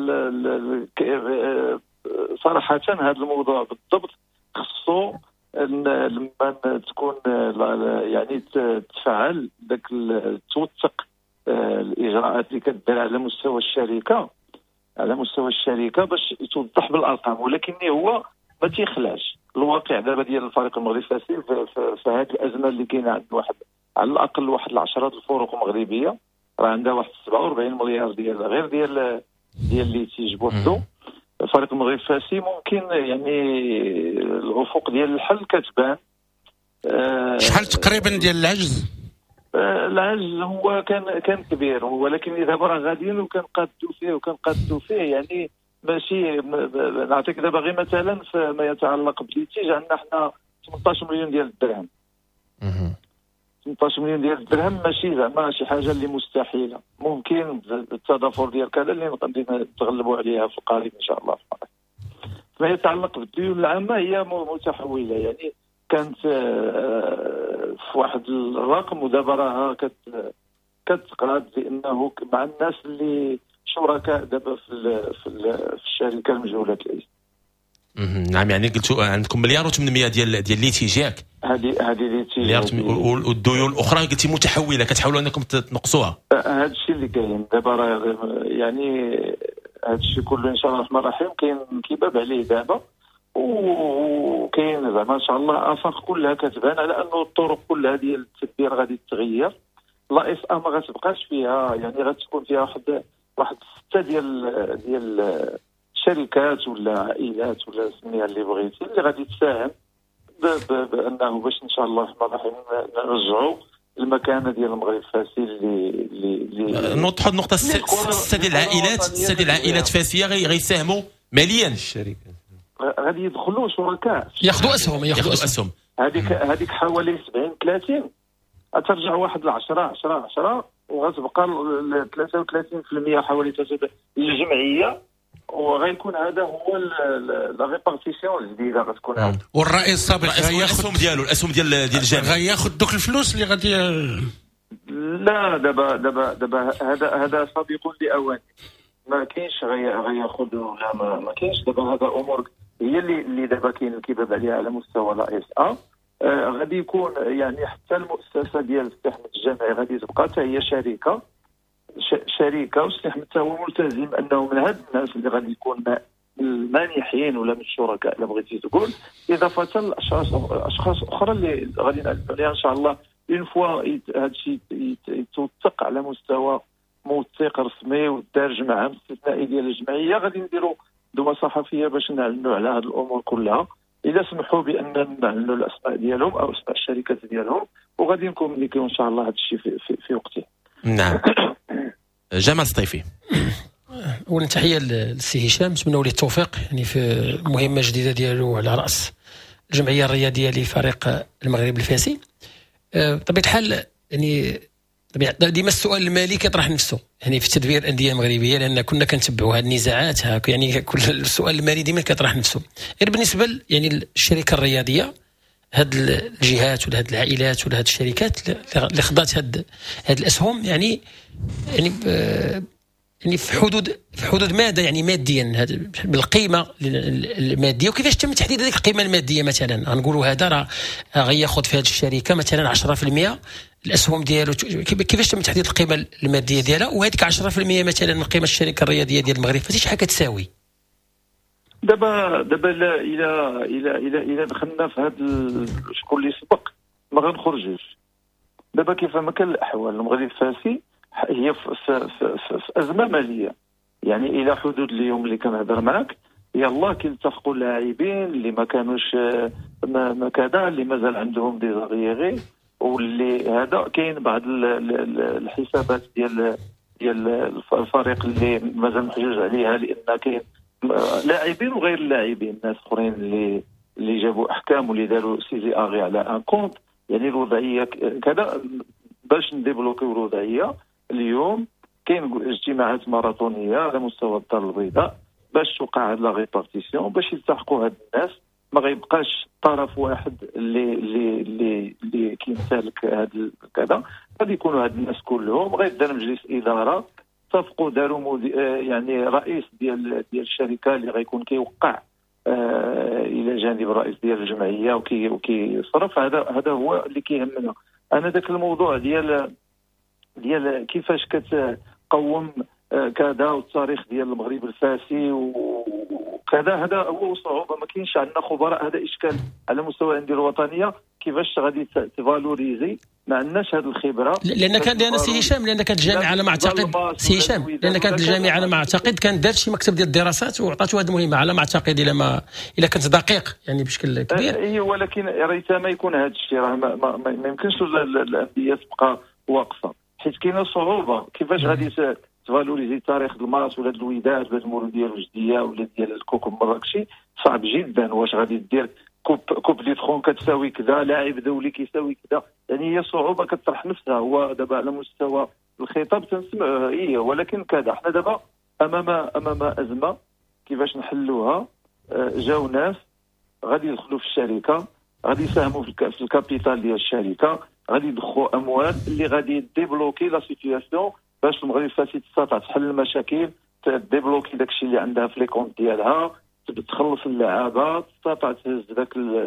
صراحة هذا الموضوع بالضبط خصو لما تكون يعني تفعل ذاك توثق الاجراءات اللي كدير على مستوى الشركه على مستوى الشركه باش توضح بالارقام، ولكن هو ما تيخلاش الواقع دابا ديال الفريق المغربي الفاسي في هذه الازمه اللي كاينه عند واحد على الاقل واحد العشرات الفروق مغربيه، راه عندها واحد سبعة وأربعين مليار ديال غير ديال ديال اللي تيجي بوحدو. الفريق المغربي الفاسي ممكن يعني الافق ديال الحل كتبان. أه شحال تقريبا ديال العجز؟ أه العجز هو كان كان كبير، ولكن دابا راه غاديين وكنقادوا فيه وكنقادوا فيه يعني ماشي. نعطيك دابا غير مثلا فيما يتعلق بالانتاج، عندنا حنا ثمنطاش مليون ديال الدرهم. ثمنطاش مليون ديال الدرهم ماشي زعما شي حاجه اللي مستحيله، ممكن بالتضافر ديال كذا اللي نقدروا نتغلبوا عليها في القريب ان شاء الله. فيما يتعلق بالديون العامه هي متحوله، يعني كانت في واحد الرقم ودابا راها كتقعد لانه مع الناس اللي شركاء دابا في في في الشركه المجهوله الاسم. نعم، يعني قلتوا عندكم مليار وثمانمائة ديال ديال ليتيجات، هذه هذه ليتيجات والديون الاخرى قلتي متحوله كتحاولوا انكم تنقصوها. هذا الشيء اللي كاين دابا راه يعني هذا الشيء كله ان شاء الله الرحمن الرحيم كاين كباب عليه دابا، وكاين زعما ان شاء الله افاق كلها كتبان على انه الطرق كلها ديال التدبير غادي تتغير. لا اف ا ما غتبقاش فيها، يعني غتكون فيها واحد واحد سته ديال ديال شركات ولا عائلات ولا سميها اللي بغيتي اللي غادي تساهم بانه باش ان شاء الله الرحمن الرحيم نرجعوا المكانه ديال المغرب الفاسي اللي اللي نوضحوا النقطه السته ديال العائلات السته ديال العائلات فاسيه غيساهموا ماليا. الشركه غادي يدخلوا شركاء ياخذوا اسهم ياخذوا اسهم هذيك هذيك حوالي سبعين ثلاثين ترجع واحد لعشرة عشرة عشرة وغتبقى ثلاثة وثلاثين بالمئة حوالي الجمعيه، وغيكون هذا هو لا ريبارتيسيون الجديده غتكون هذا. والرئيس السابق غياخذ الاسهم ديالو الاسهم ديال ديال الجامعه غياخذ دوك الفلوس اللي غادي. لا دابا دابا دابا هذا هذا سابق لاوانه، ما كاينش غياخذ ولا ما, ما كاينش. دابا هذا امور هي اللي اللي دابا كاين الكباب عليها على مستوى لا اس ا. آه غادي يكون يعني حتى المؤسسه ديال السي احمد الجامعي غادي تبقى حتى هي شركه شركه والسي احمد هو ملتزم انه من هاد الناس اللي غادي يكون المانحين ولا من الشركاء اللي بغيتي تقول، اضافه لاشخاص اشخاص اخرى اللي غادي نعلموا عليها ان شاء الله اون فوا هذا الشيء يتوثق على مستوى موثق رسمي ودارج مع استثنائي ديال الجمعيه. غادي نديروا دوما صحفيه باش نعلنوا على هذه الامور كلها، اذا سمحوا بان نعلنوا الاسماء ديالهم او اسماء الشركات ديالهم، وغادي نكومونيكيو ان شاء الله هذا الشيء في, في, في وقته. نعم. جمال سطيفي. اولا تحيه للسي هشام، نتمنوا ليه التوفيق يعني في المهمه الجديده ديالو على راس الجمعيه الرياضيه لفريق المغرب الفاسي. بطبيعه الحال يعني ديما السؤال المالي كيطرح نفسه يعني في تدبير الانديه المغربيه، لان كنا كنتبعوا هذه النزاعات هاك يعني كل السؤال المالي ديما كيطرح نفسه. غير بالنسبه يعني الشركه الرياضيه، هاد الجهات ولا هاد العائلات ولا هاد الشركات اللي خضات هاد هاد الاسهم يعني يعني يعني في حدود في حدود ماذا يعني ماديا بالقيمه الماديه، وكيفاش تم تحديد هذيك القيمه الماديه؟ مثلا غنقولوا هذا راه غياخذ في هذه الشركه مثلا عشرة بالمئة الاسهم ديالو، كيفاش تم تحديد القيمه الماديه ديالها؟ وهذيك عشرة بالمئة مثلا من قيمه الشركه الرياضيه ديال المغرب فاش شحال كتساوي؟ دابا دابا الى الى الى الى دخلنا في هذا شكون اللي سبق ما غنخرجوش. دابا كيف ما كان الاحوال المغرب الفاسي هي في, في, في, في ازمه ماليه، يعني الى حدود اليوم اللي كنهضر معك يلا كيلتحقوا اللاعبين اللي ما كانوش ما, ما كذا اللي مازال عندهم دي زغيغي، واللي هذا كاين بعض الحسابات ديال ديال الفريق اللي مازال محجوج عليها، لان كاين لاعبين وغير اللاعبين ناس اخرين اللي اللي جابوا احكام واللي داروا سيزي اغي على ان كونت. يعني الوضعيه كذا باش نديبلوكيو الوضعيه اليوم كاين اجتماعات ماراثونيه على مستوى الدار البيضاء باش توقع هاد لا ريبارتيسيون باش يلتحقوا هاد الناس، ما غيبقاش طرف واحد اللي اللي اللي, اللي كيمتلك هاد كذا. غادي يكونوا هاد الناس كلهم غيبدا مجلس اداره اتفقوا داروا يعني رئيس ديال ديال الشركه اللي غيكون كيوقع آه الى جانب الرئيس ديال الجمعيه وكي وكيصرف. هذا هذا هو اللي كيهمنا. انا ذاك الموضوع ديال ديال كيفاش كتقوم آه كذا والتاريخ ديال المغرب الفاسي وكذا، هذا هو صعوبه. ما كاينش عندنا خبراء، هذا اشكال على مستوى الانديه الوطنيه كيفاش غادي تفالوريزي. ما عندناش هذه الخبره، لان كان لان سي هشام لان كانت الجامعه على ما اعتقد سي هشام لان كانت الجامعه على ما اعتقد كان دارت شي مكتب ديال الدراسات وعطاتو هذه المهمه على ما اعتقد، الى ما الى كنت دقيق يعني بشكل كبير. اي ولكن ريتما يكون هذا الشيء راه ما, ما, ما يمكنش الانديه تبقى واقفه، حيت كاينه صعوبه كيفاش غادي تفالوريزي تاريخ الماتش ولا الوداد ولا المولود ديال الوجديه ولا ديال الكوكب مراكشي. صعب جدا. واش غادي دير كوب كوب دي ترون كتساوي كذا، لاعب دولي كيساوي كذا؟ يعني هي صعوبه كتطرح نفسها. هو دابا على مستوى الخطاب تنسمع هي، ولكن كذا حنا دابا امام امام ازمه كيفاش نحلوها. جاو ناس غادي يدخلوا في الشركه، غادي يساهموا في الكابيتال ديال الشركه، غادي يدخلوا اموال اللي غادي ديبلوكي لا سيتوياسيون باش المغرب الفاسي تستطيع تحل المشاكل، تديبلوكي داكشي اللي عندها في لي كونت ديالها، تخلص اللعابه، تستطيع تهز ذاك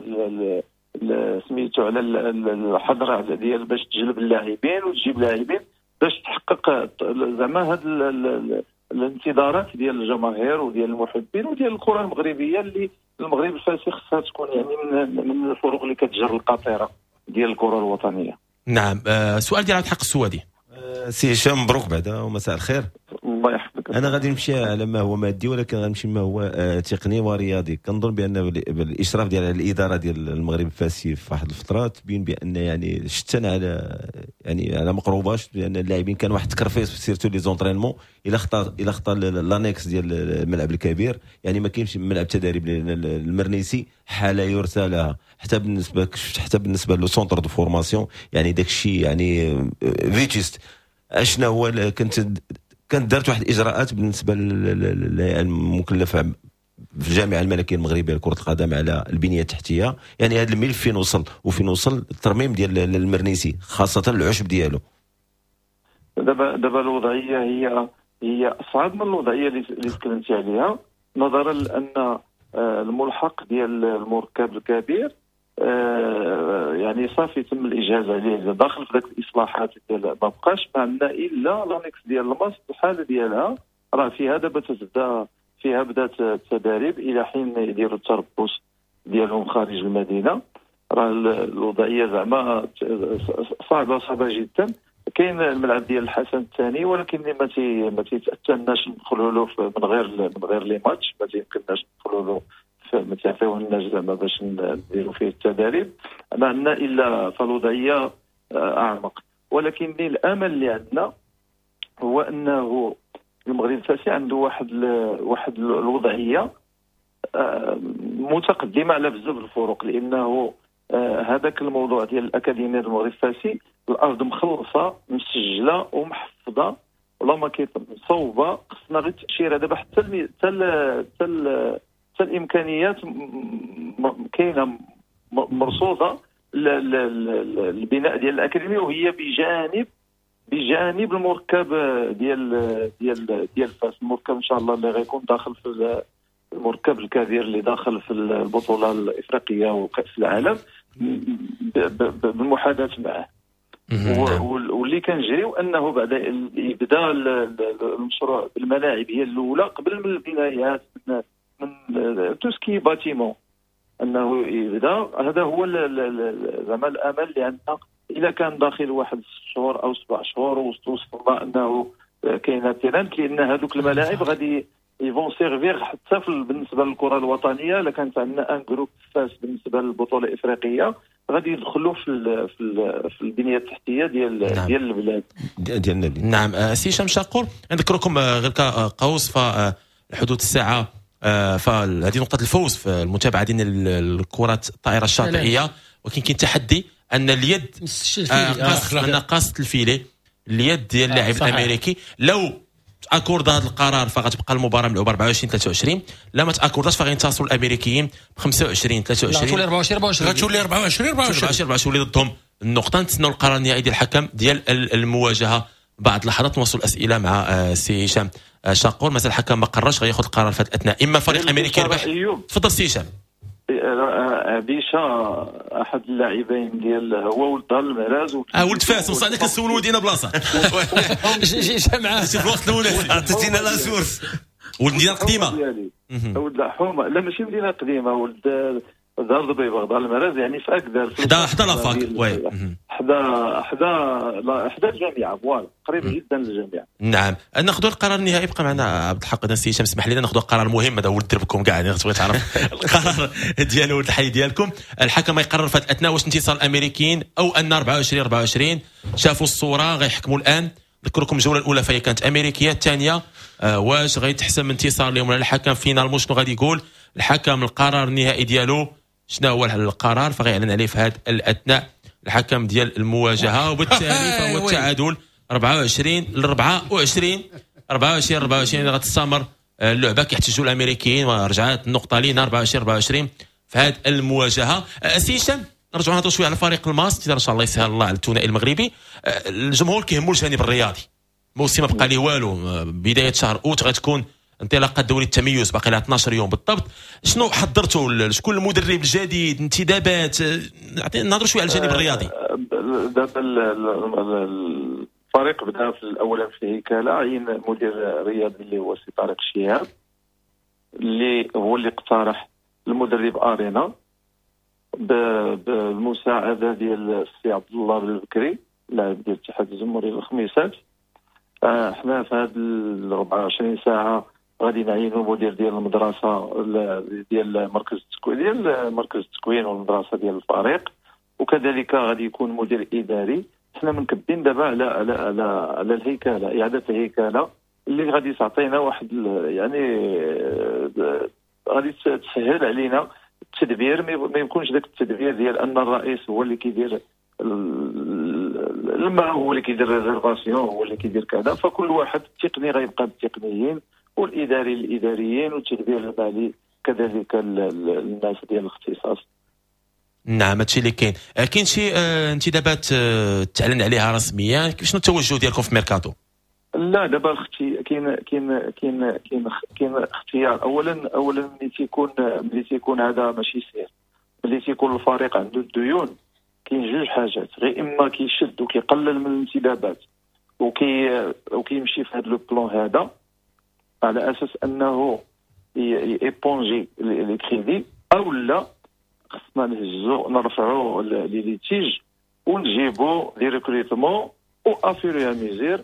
سميتو على الحضره ديال باش تجلب اللاعبين وتجيب لاعبين باش تحقق زعما هاد الانتظارات ديال الجماهير وديال المحبين وديال الكره المغربيه اللي المغرب الفاسي خصها تكون يعني من من الفرق اللي كتجر القاطره ديال الكره الوطنيه. نعم. آه سؤال ديال عبد الحق السوادي. آه سي هشام مبروك بعدا ومساء الخير. الله يحفظك. كتبقى. انا غادي نمشي على ما هو مادي، ولكن غنمشي ما هو آه تقني ورياضي. كنظن بان بالاشراف ديال الاداره ديال المغرب الفاسي في واحد الفتره تبين بان يعني شتنا على يعني على مقروباش بان اللاعبين كان واحد التكرفيس سيرتو لي زونطرينمون الى خطا الى خطا لانيكس ديال الملعب الكبير، يعني ما كاينش ملعب تدريب المرنيسي حاله يرثى لها، حتى بالنسبه حتى بالنسبه لو سونتر دو فورماسيون يعني داكشي يعني فيتشست. اشنا هو كنت كانت دارت واحد الاجراءات بالنسبه للمكلف في الجامعه الملكيه المغربيه لكره القدم على البنيه التحتيه، يعني هذا الملف فين وصل وفين وصل الترميم ديال المرنيسي خاصه العشب ديالو. دابا دابا الوضعيه هي هي اصعب من الوضعيه اللي تكلمتي عليها، نظرا لان الملحق ديال المركب الكبير يعني صافي تم الاجازه عليه داخل في ذاك الاصلاحات ديال ما بقاش ما عندنا الا لانكس ديال الماس الحاله ديالها راه فيها دابا تبدا فيها بدات التدريب الى حين يديروا التربص ديالهم خارج المدينه. راه الوضعيه زعما صعبه صعبه جدا. كاين الملعب ديال الحسن الثاني ولكن ما تي ما تيتاتناش ندخلوا له من غير من غير لي ماتش، ما تيمكنناش ندخلوا له ما تعطيوهالناش زعما باش نديروا فيه التدريب، ما عندنا الا فالوضعيه اعمق. ولكن الامل اللي عندنا هو انه المغرب الفاسي عنده واحد ال... واحد الوضعيه متقدمه على بزاف الفروق، لانه هذاك الموضوع ديال الاكاديميه المغرب الفاسي الارض مخلصه مسجله ومحفظه ولا ما كيف مصوبه، خصنا غير التاشيره دابا حتى حتى حتى الامكانيات كاينه مرصوده للبناء ديال الاكاديميه، وهي بجانب بجانب المركب ديال ديال ديال فاس. المركب ان شاء الله اللي غيكون داخل في المركب الكبير اللي داخل في البطوله الافريقيه وكاس العالم بالمحادثه معه. واللي كنجريو انه بعد يبدا المشروع بالملاعب هي الاولى قبل من البنايات من من توسكي باتيمون، انه يبدا. هذا هو زعما الامل اللي عندنا. اذا كان داخل واحد ست شهور او سبع شهور وصلنا انه كاينه تيرانت، لان هذوك الملاعب غادي يفون سيرفير حتى بالنسبه للكره الوطنيه. الا كانت عندنا ان جروب فاس بالنسبه للبطوله الافريقيه غادي يدخلوا في ال في ال في البنيه التحتيه ديال نعم. ديال البلاد ديالنا. نعم أه سي هشام شاقور، نذكركم غير كقوس فالحدود الساعه فهذه نقطه الفوز في المتابعه ديال الكره الطائره الشاطئيه، ولكن كاين تحدي ان اليد قاص ان قاصه الفيلي اليد ديال اللاعب الامريكي. لو تاكورد هذا القرار فغتبقى المباراه ملعوبه أربعة وعشرين ثلاثة وعشرين، لا ما تاكورداش فغينتصروا الامريكيين ب خمسة وعشرين ثلاثة وعشرين غتولي أربعة وعشرين غتولي أربعة وعشرين أربعة وعشرين غتولي ضدهم النقطه. نتسناو القرار النهائي ديال الحكم ديال المواجهه. بعد لحظات نوصل الاسئله مع سي هشام شاقور. مثلا الحكم ما قررش غياخذ القرار في الاثناء، اما فريق امريكي يربح. تفضل سي هشام. عبيشه احد اللاعبين ديال هو ولد المراز اه ولد فاس وصلنا كنسول ولدينا بلاصه جي جا معاه في الوقت المناسب عطيتينا لا سورس. ولد مدينه قديمه ولد حومه، لا ماشي مدينه قديمه، ولد دار ضبيبه دار المراز، يعني في اكدر حدا حدا لافاك وي حدا حدا حدا الجامعه فوالا قريب جدا للجامعه. نعم ناخذوا القرار النهائي. بقى معنا عبد الحق سي هشام، اسمح لنا ناخذوا قرار مهم. هذا ولد دربكم كاع تبغي تعرف القرار ديالو ولد الحي ديالكم. الحكم يقرر في الاثناء واش انتصار الامريكيين او ان أربعة وعشرين أربعة وعشرين. شافوا الصوره غيحكموا الان. نذكركم الجوله الاولى فهي كانت امريكيه، الثانيه آه واش غيتحسم انتصار اليوم ولا الحكم فينال شنو غادي يقول الحكم؟ القرار النهائي ديالو شنو هو القرار فغيعلن عليه في هذا الاثناء الحكم ديال المواجهه، وبالتالي فهو التعادل أربعة وعشرين ل أربعة وعشرين أربعة وعشرين أربعة وعشرين. غتستمر اللعبه كيحتجوا الامريكيين ورجعت النقطه لينا أربعة وعشرين أربعة وعشرين في هذه المواجهه. سي هشام نرجعوا نهضروا شويه على فريق الماس ان شاء الله يسهل الله على الثنائي المغربي. الجمهور كيهمو الجانب الرياضي، موسم ما بقى ليه والو، بدايه شهر اوت غتكون انطلاقه دوري التميز باقي لها اثناش يوم بالضبط. شنو حضرتوا؟ شكون المدرب الجديد؟ انتدابات؟ نهضروا شويه على الجانب الرياضي. دابا الفريق بدا في الاول في الهيكله، عين مدير رياضي اللي هو سي طارق الشهاب اللي هو اللي اقترح المدرب ارينا بالمساعده ديال السي عبد الله البكري لاعب ديال الاتحاد الجمهوري للخميسات. احنا في هذه ال أربعة وعشرين ساعه غادي نعينوا مدير ديال المدرسه ديال مركز التكوين ديال مركز التكوين والمدرسه ديال الفريق، وكذلك غادي يكون مدير اداري. احنا منكبين دابا على على على, على الهيكله، اعاده الهيكله اللي غادي تعطينا واحد يعني غادي تسهل علينا التدبير. ما يكونش ذاك التدبير ديال ان الرئيس هو اللي كيدير الماء، هو اللي كيدير ريزيرفاسيون، هو اللي كيدير كذا. فكل واحد التقني غيبقى بالتقنيين، والاداري الاداريين، والتدبير المالي كذلك الناس ديال الاختصاص. نعم هادشي اللي كاين. كاين شي آه انت دابا تعلن عليها رسميا، شنو التوجه ديالكم في ميركاتو؟ لا دابا اختي كاين كاين كاين كاين كاين اختيار. اولا اولا ملي تيكون ملي تيكون هذا ماشي سير، ملي تيكون الفريق عنده الديون، كاين جوج حاجات، غير اما كيشد وكيقلل من الانتدابات وكي وكيمشي في هذا لو بلان هذا على اساس انه يبونجي لي كريدي، او لا خصنا نهزو نرفعوا لي ليتيج ونجيبوا لي ريكروتمون او افيريا ميزير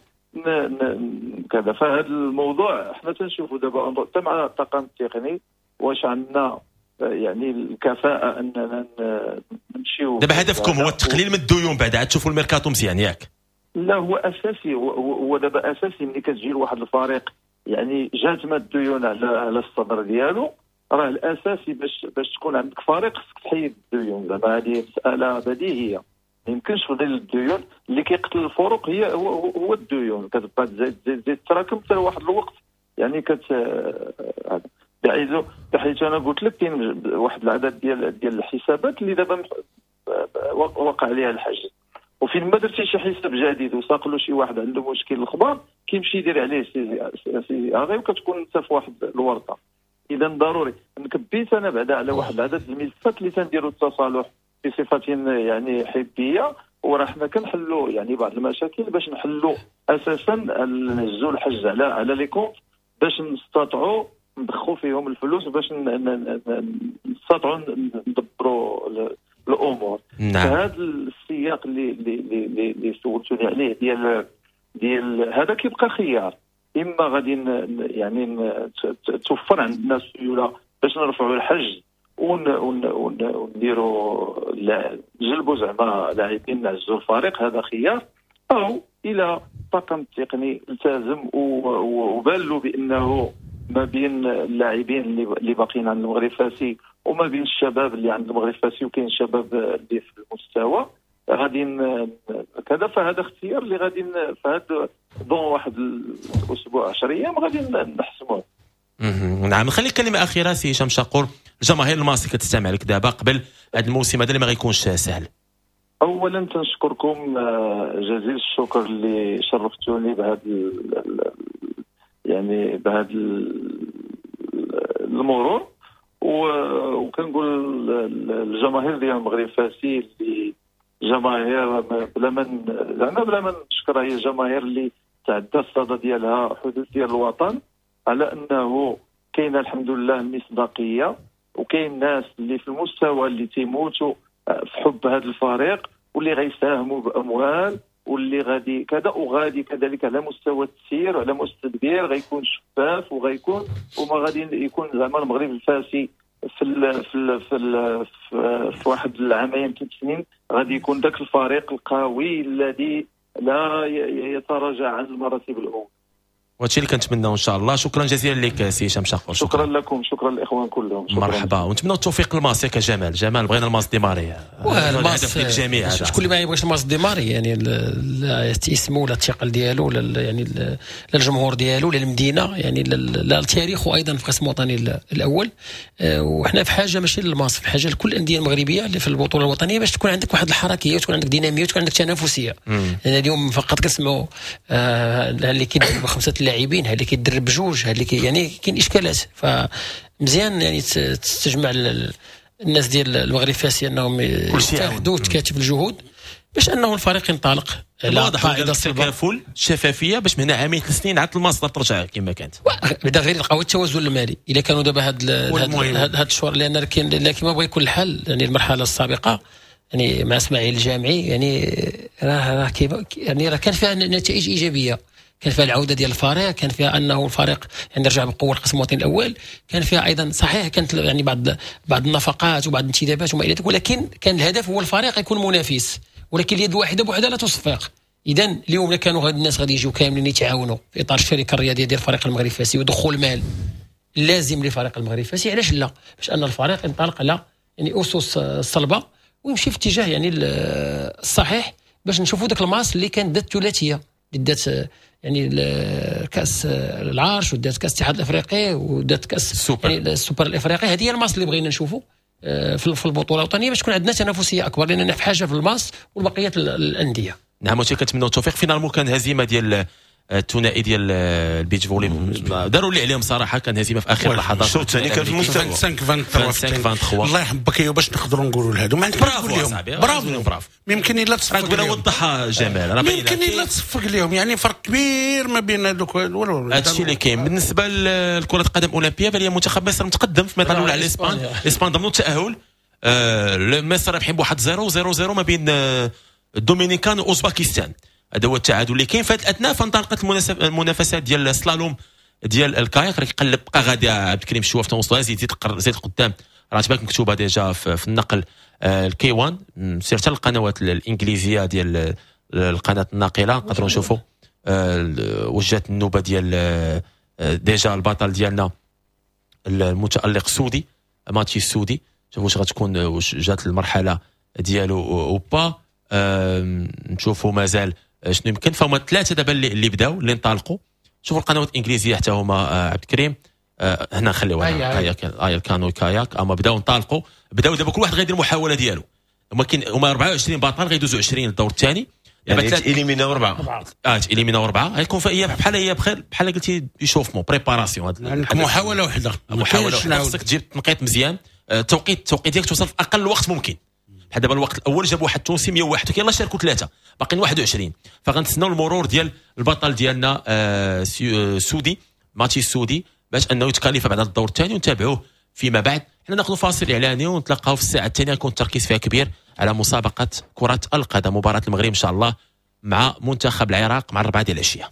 كذا. فهذا الموضوع احنا تنشوفوا دابا حتى مع الطاقم التقني واش عندنا يعني الكفاءه اننا نمشيو. دابا هدفكم هو التقليل من الديون بعد عاد تشوفوا الميركاتو مزيان ياك؟ لا هو اساسي، هو دابا اساسي. ملي كتجي لواحد الفريق يعني جات ما الديون على على الصدر ديالو، راه الاساسي باش باش تكون عندك فريق خصك تحيد الديون. دابا هذه مساله بديهيه، ما يمكنش في ظل الديون اللي كيقتل الفروق هي هو, هو الديون. كتبقى تزيد تزيد تزيد تراكم حتى واحد الوقت يعني كت هذا بحيث بحيث انا قلت لك كاين واحد العدد ديال ديال الحسابات اللي دابا وقع عليها الحجز، وفين ما درتي شي حساب جديد وساق له شي واحد عنده مشكل الخبار كيمشي يدير عليه سي هذا وكتكون انت في واحد الورطه. اذا ضروري نكبيت انا بعدا على واحد العدد الملفات اللي تنديروا التصالح بصفه يعني حبيه، وراه حنا كنحلوا يعني بعض المشاكل باش نحلوا اساسا نهزوا الحجز على على لي كونت باش نستطيعوا ندخلوا فيهم الفلوس باش نستطيعوا ندبروا الامور. نعم. هذا السياق اللي اللي اللي سولتوني عليه ديال ديال هذا كيبقى خيار، اما غادي يعني توفر عندنا السيوله باش نرفعوا الحجز ونديروا نجلبوا زعما لاعبين نعزوا الفريق، هذا خيار، او الى الطاقم التقني التزم وبان له بانه ما بين اللاعبين اللي باقيين عند المغرب فاسي وما بين الشباب اللي عند المغرب فاسي وكاين الشباب اللي في المستوى غادي كذا. فهذا اختيار اللي غادي فهذا ضمن واحد الاسبوع عشرة ايام غادي نحسموه. نعم. خلي كلمه اخيره سي هشام شاقور، الجماهير الماصري كتستمع لك دابا قبل هذا الموسم هذا اللي ما غيكونش سهل. اولا تنشكركم جزيل الشكر اللي شرفتوني بهذا يعني بهذا المرور، وكنقول الجماهير ديال المغرب فاسي اللي جماهير بلا من زعما بلا من نشكرها، هي جماهير اللي تعدى الصدى ديالها حدود ديال الوطن على انه كاينه الحمد لله المصداقيه، وكاين ناس اللي في المستوى اللي تيموتوا في حب هذا الفريق واللي غيساهموا باموال واللي غادي كذا، وغادي كذلك على مستوى التسيير وعلى مستوى التدبير غيكون شفاف وغيكون وما غادي يكون زعما المغرب الفاسي في ال في ال في, ال في, في واحد العامين ثلاث سنين غادي يكون ذاك الفريق القوي الذي لا يتراجع عن المراتب الاولى. وهادشي اللي كنتمناو ان شاء الله. شكرا جزيلا لك سي هشام شاقور. شكرا لكم، شكرا للاخوان كلهم. شكرا. مرحبا، ونتمناو التوفيق للماس ياك جمال. جمال بغينا الماس ديماري، الماس ديال الجميع. شكون اللي ما يبغيش الماس ديماري يعني اسمه ولا الثقل ديالو يعني للجمهور ديالو للمدينه يعني للتاريخ وايضا في القسم الوطني الاول. وحنا في حاجه ماشي للماس، في حاجه لكل الانديه المغربيه اللي في البطوله الوطنيه باش تكون عندك واحد الحركيه وتكون عندك ديناميه وتكون عندك تنافسيه. يعني اليوم فقط كنسمعوا اللي كيدرب خمسه لاعبين، اللي كيدرب بجوج، اللي كي يعني كاين اشكالات. فمزيان يعني تستجمع الناس ديال المغرب فاسي انهم يتحدوا وتكاتف الجهود باش انه الفريق ينطلق على قاعده التكافل الشفافيه باش من هنا عامين ثلاث سنين عاد المصدر ترجع كما كانت. بعدا غير يلقاو التوازن المالي الا كانوا دابا هاد هاد الشهور، لان كاين لكن ما بغى يكون الحل يعني المرحله السابقه يعني مع اسماعيل الجامعي يعني راه راه يعني راه كان فيها نتائج ايجابيه كان فيها العوده ديال الفريق، كان فيها انه الفريق يعني رجع بقوه القسم الوطني الاول، كان فيها ايضا صحيح كانت يعني بعض بعض النفقات وبعض الانتدابات وما الى ذلك، ولكن كان الهدف هو الفريق يكون منافس، ولكن اليد الواحده بوحدها لا تصفق. اذا اليوم كانوا هاد الناس غادي يجيو كاملين يتعاونوا في اطار الشركه الرياضيه ديال الفريق المغربي الفاسي ودخول مال لازم لفريق المغرب الفاسي، علاش لا؟ باش ان الفريق ينطلق على يعني اسس صلبه ويمشي في اتجاه يعني الصحيح، باش نشوفوا ذاك الماس اللي كان دات ثلاثيه، دات يعني كاس العرش ودات كاس الاتحاد الافريقي ودات كاس السوبر يعني السوبر الافريقي. هذه هي الماس اللي بغينا نشوفوا في البطوله الوطنيه باش تكون عندنا تنافسيه اكبر، لاننا في حاجه في الماس وبقيه الانديه. نعم، وكنتمنوا التوفيق. فينالمون كان هزيمه ديال الثنائي ديال البيتش فولي، داروا اللي عليهم صراحه، كان هزيمه في اخر لحظات. الشوط الثاني كان في المستوى خمسة وعشرين الله يحبك يا باش نقدروا نقولوا لهادو ما عندك برافو اليوم. برافو برافو. يمكن الا تصفق اليوم وضحها جمال، راه يمكن الا تصفق اليوم يعني فرق كبير ما بين هذوك. هذا الشيء اللي كاين بالنسبه لكره القدم اولمبيه، فهي منتخب مصر متقدم في المرحله الاولى على اسبان. اسبان ضمنوا التاهل، مصر رابحين بواحد زيرو زيرو زيرو ما بين الدومينيكان واوزباكستان. هذا هو التعادل اللي كاين في هذه الاثناء. فانطلقت المنافسات ديال السلالوم ديال الكاياك، راه كيقلب بقى غادي عبد الكريم الشواف توصل زيد زيد زيد قدام، راه تبارك مكتوبه ديجا في, في النقل الكي وان. سير حتى القنوات الانجليزيه ديال القناه الناقله نقدروا نشوفوا وجهت النوبه ديال ديجا البطل ديالنا المتالق السودي ماتشي السودي. شوفوا واش غتكون واش جات المرحله ديالو او با. نشوفوا مازال شنو يمكن. فهما ثلاثه دابا اللي, اللي بداو اللي انطلقوا. شوفوا القنوات الانجليزيه حتى هما عبد الكريم هنا نخليوها هاي كانوا كاياك اما بداو انطلقوا بداو دابا كل واحد غيدير المحاوله ديالو. هما كاين هما أربعة وعشرين بطل غيدوزوا عشرين للدور الثاني، يعني اليميناو اربعه اه اليميناو اربعه غيكون هي بحال هي بخير بحال قلتي يشوفمون بريباراسيون. هاد محاوله وحده محاوله خصك تجيب تنقيط مزيان. التوقيت التوقيت ديالك توصل في اقل وقت ممكن. بحال دابا الوقت الاول جاب واحد تونسي مية وواحد يلاه شاركوا ثلاثه باقيين واحد وعشرين، فغنتسناو المرور ديال البطل ديالنا آه سودي ماتشي السودي باش انه يتكالف بعد الدور الثاني ونتابعوه فيما بعد. حنا ناخذ فاصل اعلاني ونتلقاو في الساعه الثانيه، يكون التركيز فيها كبير على مسابقه كره القدم مباراه المغرب ان شاء الله مع منتخب العراق مع الربعه ديال العشيه.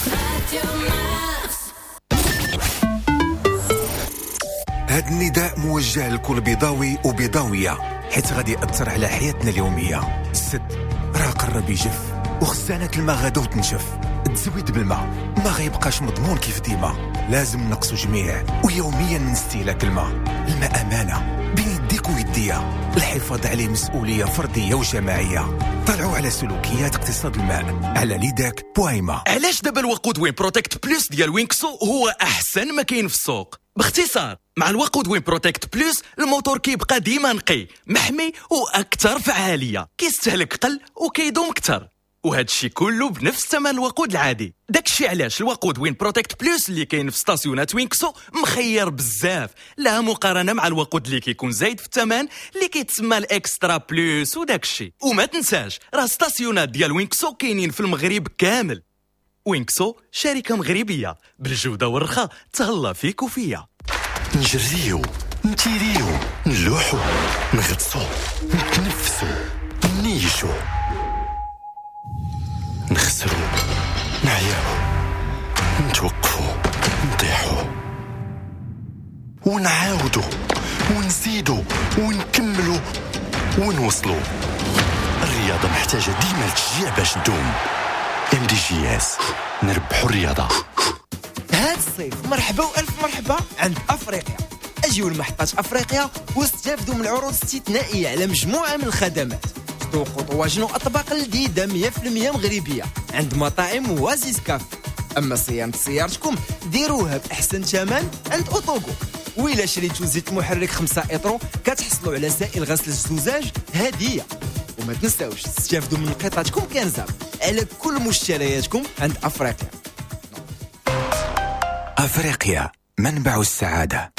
هذا النداء موجه لكل بيضاوي وبيضاويه حيت غادي يأثر على حياتنا اليوميه. السد راه قرب يجف وخزانات الماء غادو تنشف، تزويد بالماء ما غيبقاش مضمون كيف ديما. لازم نقصو جميع ويوميا من استهلاك الماء. الماء امانه بين يديك ويديا، الحفاظ عليه مسؤوليه فرديه وجماعيه. طلعوا على سلوكيات اقتصاد الماء على ليداك بويما. علاش دابا الوقود وين بروتكت بلس ديال وينكسو هو احسن ما كاين في السوق؟ باختصار مع الوقود وين بروتكت بلس الموتور كيبقى ديما نقي محمي واكثر فعاليه، كيستهلك قل وكيدوم اكثر، وهذا الشيء كله بنفس ثمن الوقود العادي. داكشي علاش الوقود وين بروتكت بلس اللي كاين في ستاسيونات وينكسو مخير بزاف، لا مقارنه مع الوقود اللي كيكون زايد في الثمن اللي كيتسمى الاكسترا بلس وداكشي. وما تنساش راه ستاسيونات ديال وينكسو كاينين في المغرب كامل. وينكسو شركه مغربيه بالجوده والرخاء، تهلا فيك وفيا. نجريو نتيريو نلوحو نغطسو نتنفسو نيشو نخسرو نعياو نتوقفو نطيحو ونعاودو ونزيدو ونكملو ونوصلو. الرياضة محتاجة ديما تشجيع باش ندوم. ام دي جي اس نربحو الرياضة. هاد الصيف مرحبا والف مرحبا عند افريقيا. اجيو لمحطات افريقيا واستافدوا من العروض الاستثنائيه على مجموعه من الخدمات. ذوقوا طواجن واطباق لذيذه مية بالمية مغربيه عند مطاعم وازيز كافي. اما صيانه سيارتكم ديروها باحسن ثمن عند اوتوغو. وإلا شريتوا زيت محرك خمسة اطرو كتحصلوا على سائل غسل الزجاج هديه. وما تنساوش تستافدوا من قطعتكم كنزاب على كل مشترياتكم عند افريقيا. افريقيا منبع السعاده.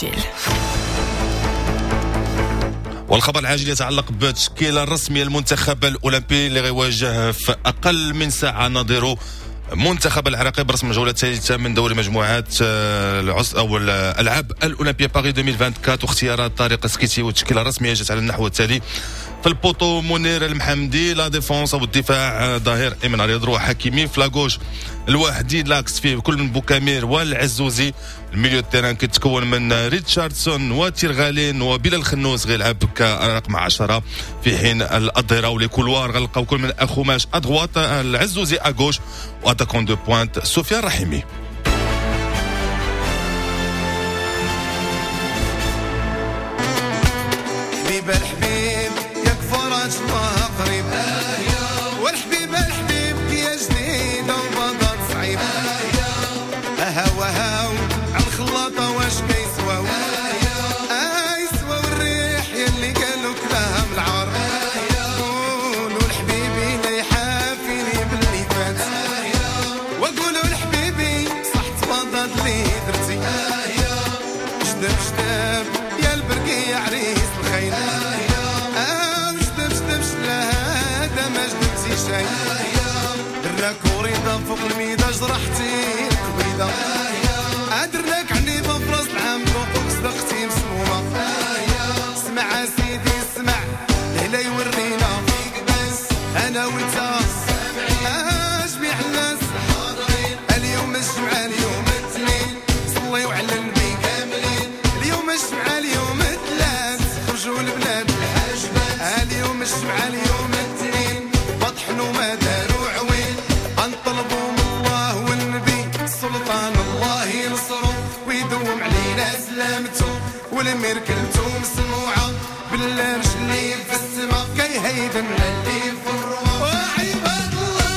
العاجل. والخبر العاجل يتعلق بالتشكيلة الرسمية المنتخب الأولمبي اللي غيواجه في أقل من ساعة نظيره منتخب العراقي برسم الجولة الثالثة من دوري مجموعات العصر أو الألعاب الأولمبية باريس ألفين وأربعة وعشرين، واختيار طارق سكيتي. والتشكيلة الرسمية جت على النحو التالي: في البوطو منير المحمدي، لا ديفونس او الدفاع ظاهر ايمن علي ضروح حكيمي، في لاغوش الوحدي لاكس فيه كل من بوكامير والعزوزي. الميليو تيران كيتكون من ريتشاردسون وتيرغالين وبلال خنوس غيلعب كرقم عشرة، في حين الاظهره وليكولوار غنلقاو كل من اخوماش ادغوات، العزوزي اغوش، واتاكون دو بوينت سفيان رحيمي. حبيب الحبيب ياك فرج الله قريب، والحبيب الحبيب يا جديد وبضات صعيب، هاو هاو عالخلاطة واش كيسواو، اه يسواو الريح يلي قالو كلام العار، قولوا لحبيبي لا يحافيني باللي فات، وقولوا لحبيبي صح تبضات لي درتي، جدب جدب يا البرقية عريس الخيل، اه جدب جدب شلا هذا ما جدبتي شي، دراك وريضة فوق الميدة جرحتي الكبيدة، ادرناك عنيفة في راس العام فوق صدقتي مسمومة، اسمع سيدي اسمع لهلا يورينا فيك بس انا وانت اش بيع الناس اليوم الجمعة اليوم الاثنين صليوا على النبي كاملين، اليوم الجمعة اليوم الثلاث خرجوا البلاد الحاجبات، اليوم الجمعة اليوم الاثنين بطحنوا ما داروا عوين، انطلبوا من الله والنبي سلطان الله ينصروا ويدوم علينا سلامته، والمير كلتو مسموعة بالله رجلي في السما كي هيدا من اللي في الروح، وعباد الله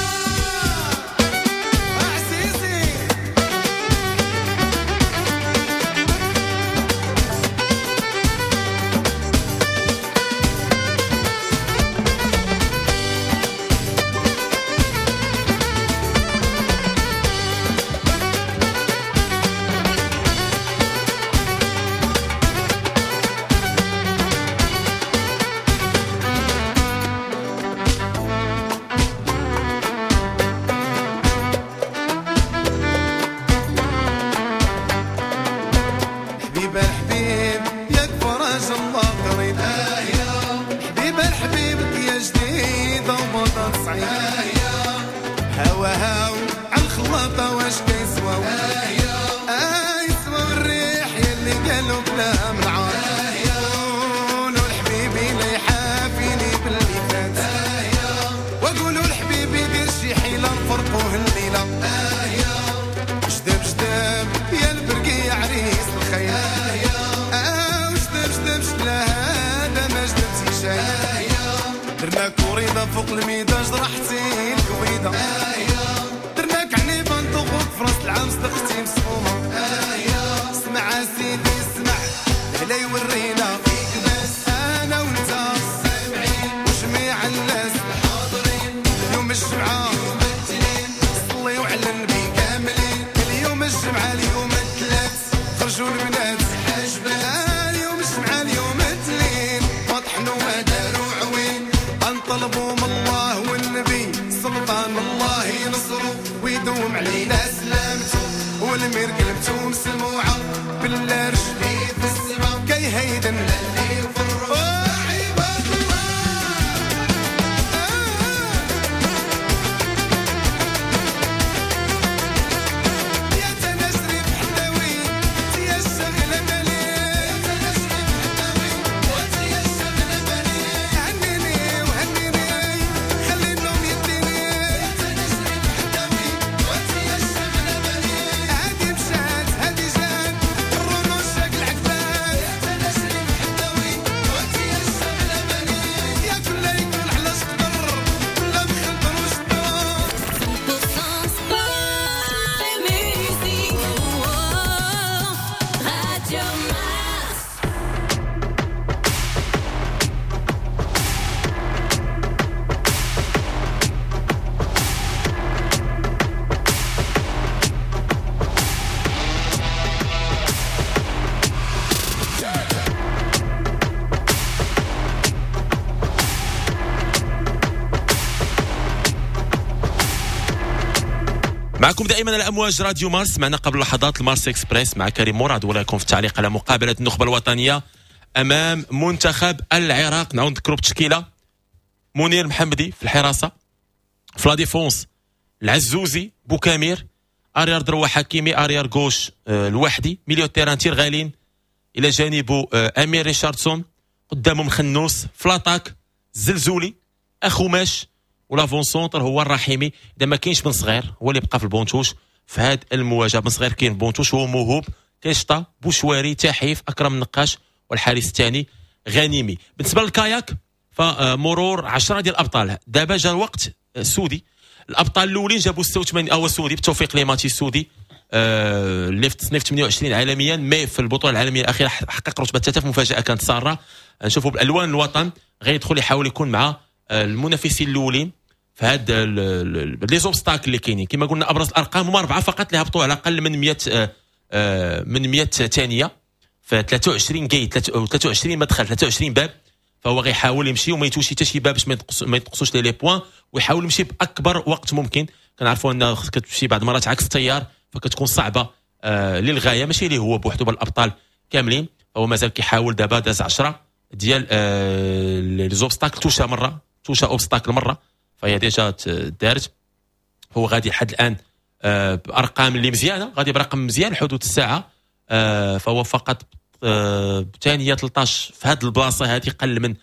عزيزي حبيب الحبيب ياك فرج الله قريب، حبيب الحبيب يا جديد وبطل صعيب، هوا هاو عالخلاطة واش كيسواو، اه يسواو الريح يلي قالو كلام العار، قولوا لحبيبي لا يحافيني باللي فات، وقولوا لحبيبي دير شي حيلة نفرقوه الليلة، جدب جدب يا البرقية عريس الخيل، اه وجدب جدب شلا هذا ما جدبتي شي، درناك وريضة فوق الميدة جرحتي الكويدة، درناك عنيفة نطوقوك في راس العام صدقتي مسمومة، اسمع سيدي اسمع لا يورينا فيك بس انا وانت وجميع الناس الحاضرين، يوم الجمعة صليوا على النبي كاملين، اليوم الجمعة اليوم الثلاث خرجوا البنات الحاجبات، اليوم الجمعة اليوم الاثنين مطحنوا ما داروا عوين، انطلبوا من الله والنبي سلطان الله ينصروا ويدوم علينا سلامته، والمير قلبته مسموعة بالله رجلي في السما كي هيدا اللي في الروح، عباد الله يا تنسري بحداوي يا الشغلة بالي، يا تنسري بحداوي يا الشغلة بالي، هنيني وهنيني خلي النوم يديني، يا تنسري بحداوي يا الشغلة بالي، هادي مشات هادي جات الرموش شكل عكبات، يا تنسري بحداوي يا معكم دائما على امواج راديو مارس. معنا قبل لحظات المارس اكسبريس مع كريم مراد وراكم في التعليق على مقابله النخبه الوطنيه امام منتخب العراق. نعاود نذكروا بالتشكيله: منير محمدي في الحراسه، في لا ديفونس العزوزي، بوكامير، اريار دروه حكيمي، اريار غوش آه الوحدي، ميليو تيران تيرغالين، الى جانبه آه امير ريشاردسون، قدامهم خنوس، فلاطاك الزلزولي، اخوماش، ولافون سونتر هو الرحيمي. اذا ما كاينش بن صغير هو اللي بقى في البونتوش في هذه المواجهه. بن صغير كاين بونتوش هو موهوب، كيشطا، بوشواري، تحيف، اكرم نقاش، والحارس الثاني غنيمي. بالنسبه للكاياك فمرور عشرة ديال الابطال. دابا جا الوقت السودي. الابطال الاولين جابوا ستة وثمانين او السودي بالتوفيق لماتي السودي آه اللي في تصنيف ثمانية وعشرين عالميا، مي في البطوله العالميه الاخيره حقق رتبه ثلاثة. مفاجاه كانت ساره. نشوفوا بالالوان الوطن غيدخل يحاول يكون مع المنافسين الاولين في هاد لي زوبستاكل اللي كاينين. كما قلنا ابرز الارقام هما اربعه فقط اللي هبطوا على اقل من مئة آه من مئة ثانيه في ثلاثة وعشرين جيت ثلاثة وعشرين مدخل ثلاثة وعشرين باب. فهو غيحاول يمشي وما يتوش حتى شي باب باش ما ينقصوش لي بوين، ويحاول يمشي باكبر وقت ممكن. كنعرفوا ان كتمشي بعض المرات عكس التيار فكتكون صعبه آه للغايه، ماشي اللي هو بوحدو بالابطال كاملين. فهو مازال كيحاول. دابا داز عشرة ديال آه لي زوبستاكل، توشا مره توشا اوبستاكل مره، فهي ديجا دارت. هو غادي لحد الان آه بارقام اللي مزيانه، غادي برقم مزيان حدود الساعه آه فهو فقط آه ثانيه ثلاثطاش في هذه البلاصه هذه، قل من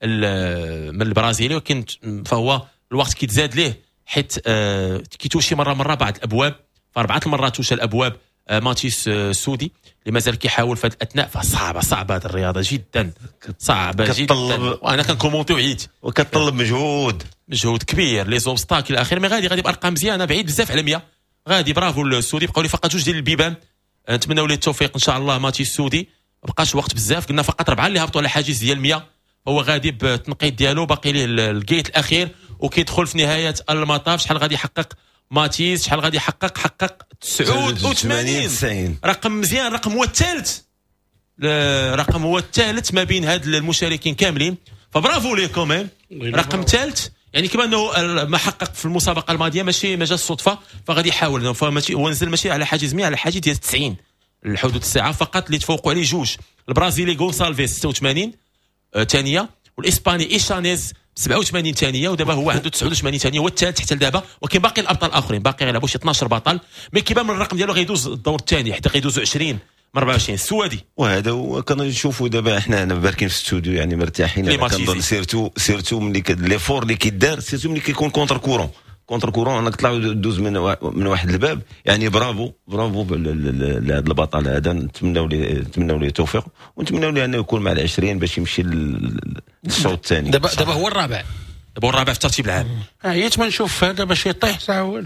من البرازيلي، ولكن فهو الوقت كيتزاد ليه حيت آه كيتوشي مره مره بعض الابواب. فاربعه المرات توشى الابواب آه ماتيس آه سودي اللي مازال كيحاول في هذه الاثناء. فصعبه صعبه هذه الرياضه جدا صعبه جدا، وانا كنكومونتي وعيت، وكتطلب مجهود مجهود كبير لي زوبستاكل الى اخره. مي غادي غادي بارقام مزيانه، بعيد بزاف على مية. غادي برافو السودي. بقاو لي فقط جوج ديال البيبان، نتمنوا ليه التوفيق ان شاء الله. ماتي السودي ما بقاش وقت بزاف، قلنا فقط اربعه اللي هبطوا على حاجز ديال مية. هو غادي بالتنقيط ديالو، باقي ليه الجيت الاخير وكيدخل في نهايه المطاف. شحال غادي يحقق ماتيس؟ شحال غادي يحقق؟ حقق تسعة وثمانين، رقم مزيان. رقم هو الثالث، رقم هو الثالث ما بين هاد المشاركين كاملين. فبرافو ليه كومين، رقم ثالث. يعني كما انه ما حقق في المسابقه الماضيه ماشي ما جاش صدفه، فغادي يحاول. فماشي هو نزل ماشي على حاجز مية، على حاجز ديال تسعين الحدود الساعه فقط اللي تفوقوا عليه جوج. البرازيلي غونسالفيس ستة وثمانين ثانيه، والاسباني ايشانيز سبعة وثمانين ثانيه، ودابا هو عنده تسعة وثمانين ثانيه، هو الثالث حتى لدابا. ولكن باقي الابطال الاخرين باقي غيلعبوا شي اثناش بطل. مي كيبان من الرقم ديالو غيدوز الدور الثاني حتى غيدوزوا عشرين من أربعة وعشرين السوادي. وهذا هو كنشوفوا دابا احنا انا باركين في الاستوديو يعني مرتاحين. كنظن سيرتو سيرتو ملي لي فور اللي كيدار، سيرتو ملي كيكون كونتر كورون كونتر كورون انك تطلع دوز من من واحد الباب. يعني برافو برافو لهذا البطل هذا. نتمنوا ليه نتمنوا ليه التوفيق، ونتمنوا ليه انه يكون مع العشرين باش يمشي للشوط الثاني. دابا دابا هو الرابع، دابا هو الرابع في الترتيب العام. اه هي ما نشوف هذا باش يطيح ساعه والو.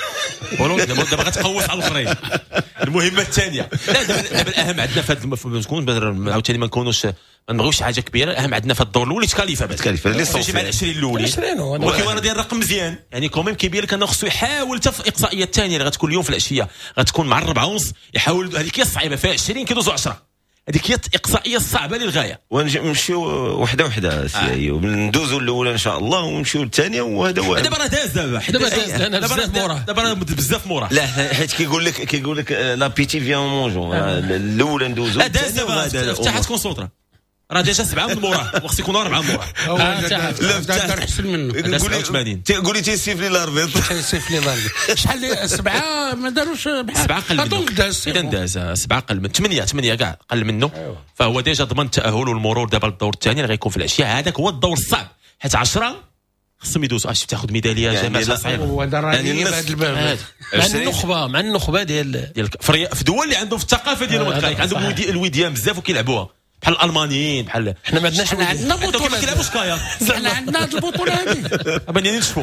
دابا دابا غتقوس على الاخرين. المهمه الثانيه، لا دابا دابا الاهم عندنا في هذا تكون عاوتاني ما نكونوش ما نبغيوش حاجه كبيره. الاهم عندنا في الدور الاول تكاليفا بس تكاليفا اللي صوفي مع العشرين الاولين، ولكن وانا داير الرقم مزيان. يعني كوميم كيبين لك انه خصو يحاول حتى في الاقصائيه الثانيه اللي غتكون اليوم في العشيه، غتكون مع الربعه ونص. يحاول هذيك هي الصعيبه، فيها عشرين كيدوزوا عشرة، هذيك هي الاقصائيه الصعبه للغايه. ونمشيو وحده وحده سي ندوزوا الاولى ان شاء الله ونمشيو للثانيه. وهذا هو دابا راه داز دابا دابا داز لان بزاف موراه دابا راه بزاف موراه. لا حيت كيقول لك كيقول لك لابيتي فيان مونجو الاولى ندوزوا. لا داز دابا حتى حتكون سونطرا راه ديجا سبعه من موراه، وخص يكونوا اربعه من موراه. لا دار احسن منه. سبعة وثمانين قولي تيسيف لي لاربيط تيسيف لي لاربيط. شحال سبعه ما داروش بحال سبعه قل منه. اذا داز سبعه قل من ثمانيه ثمانيه كاع قل منه. فهو ديجا ضمن التاهل والمرور دابا للدور الثاني اللي غيكون في العشيه. هذاك هو الدور الصعب حيت عشرة خصهم يدوزوا. اش تاخذ ميداليه جماعه صعيبه. هو دراني هذا الباب مع النخبه مع النخبه ديال ديال في دول اللي عندهم في الثقافه ديالهم عندهم الوديان بزاف وكيلعبوها بحال الالمانيين بحال حنا ما عندناش. حنا عندنا بطوله ما كيلعبوش كاياك. حنا عندنا هذه البطوله هذه بانين نشوفوا.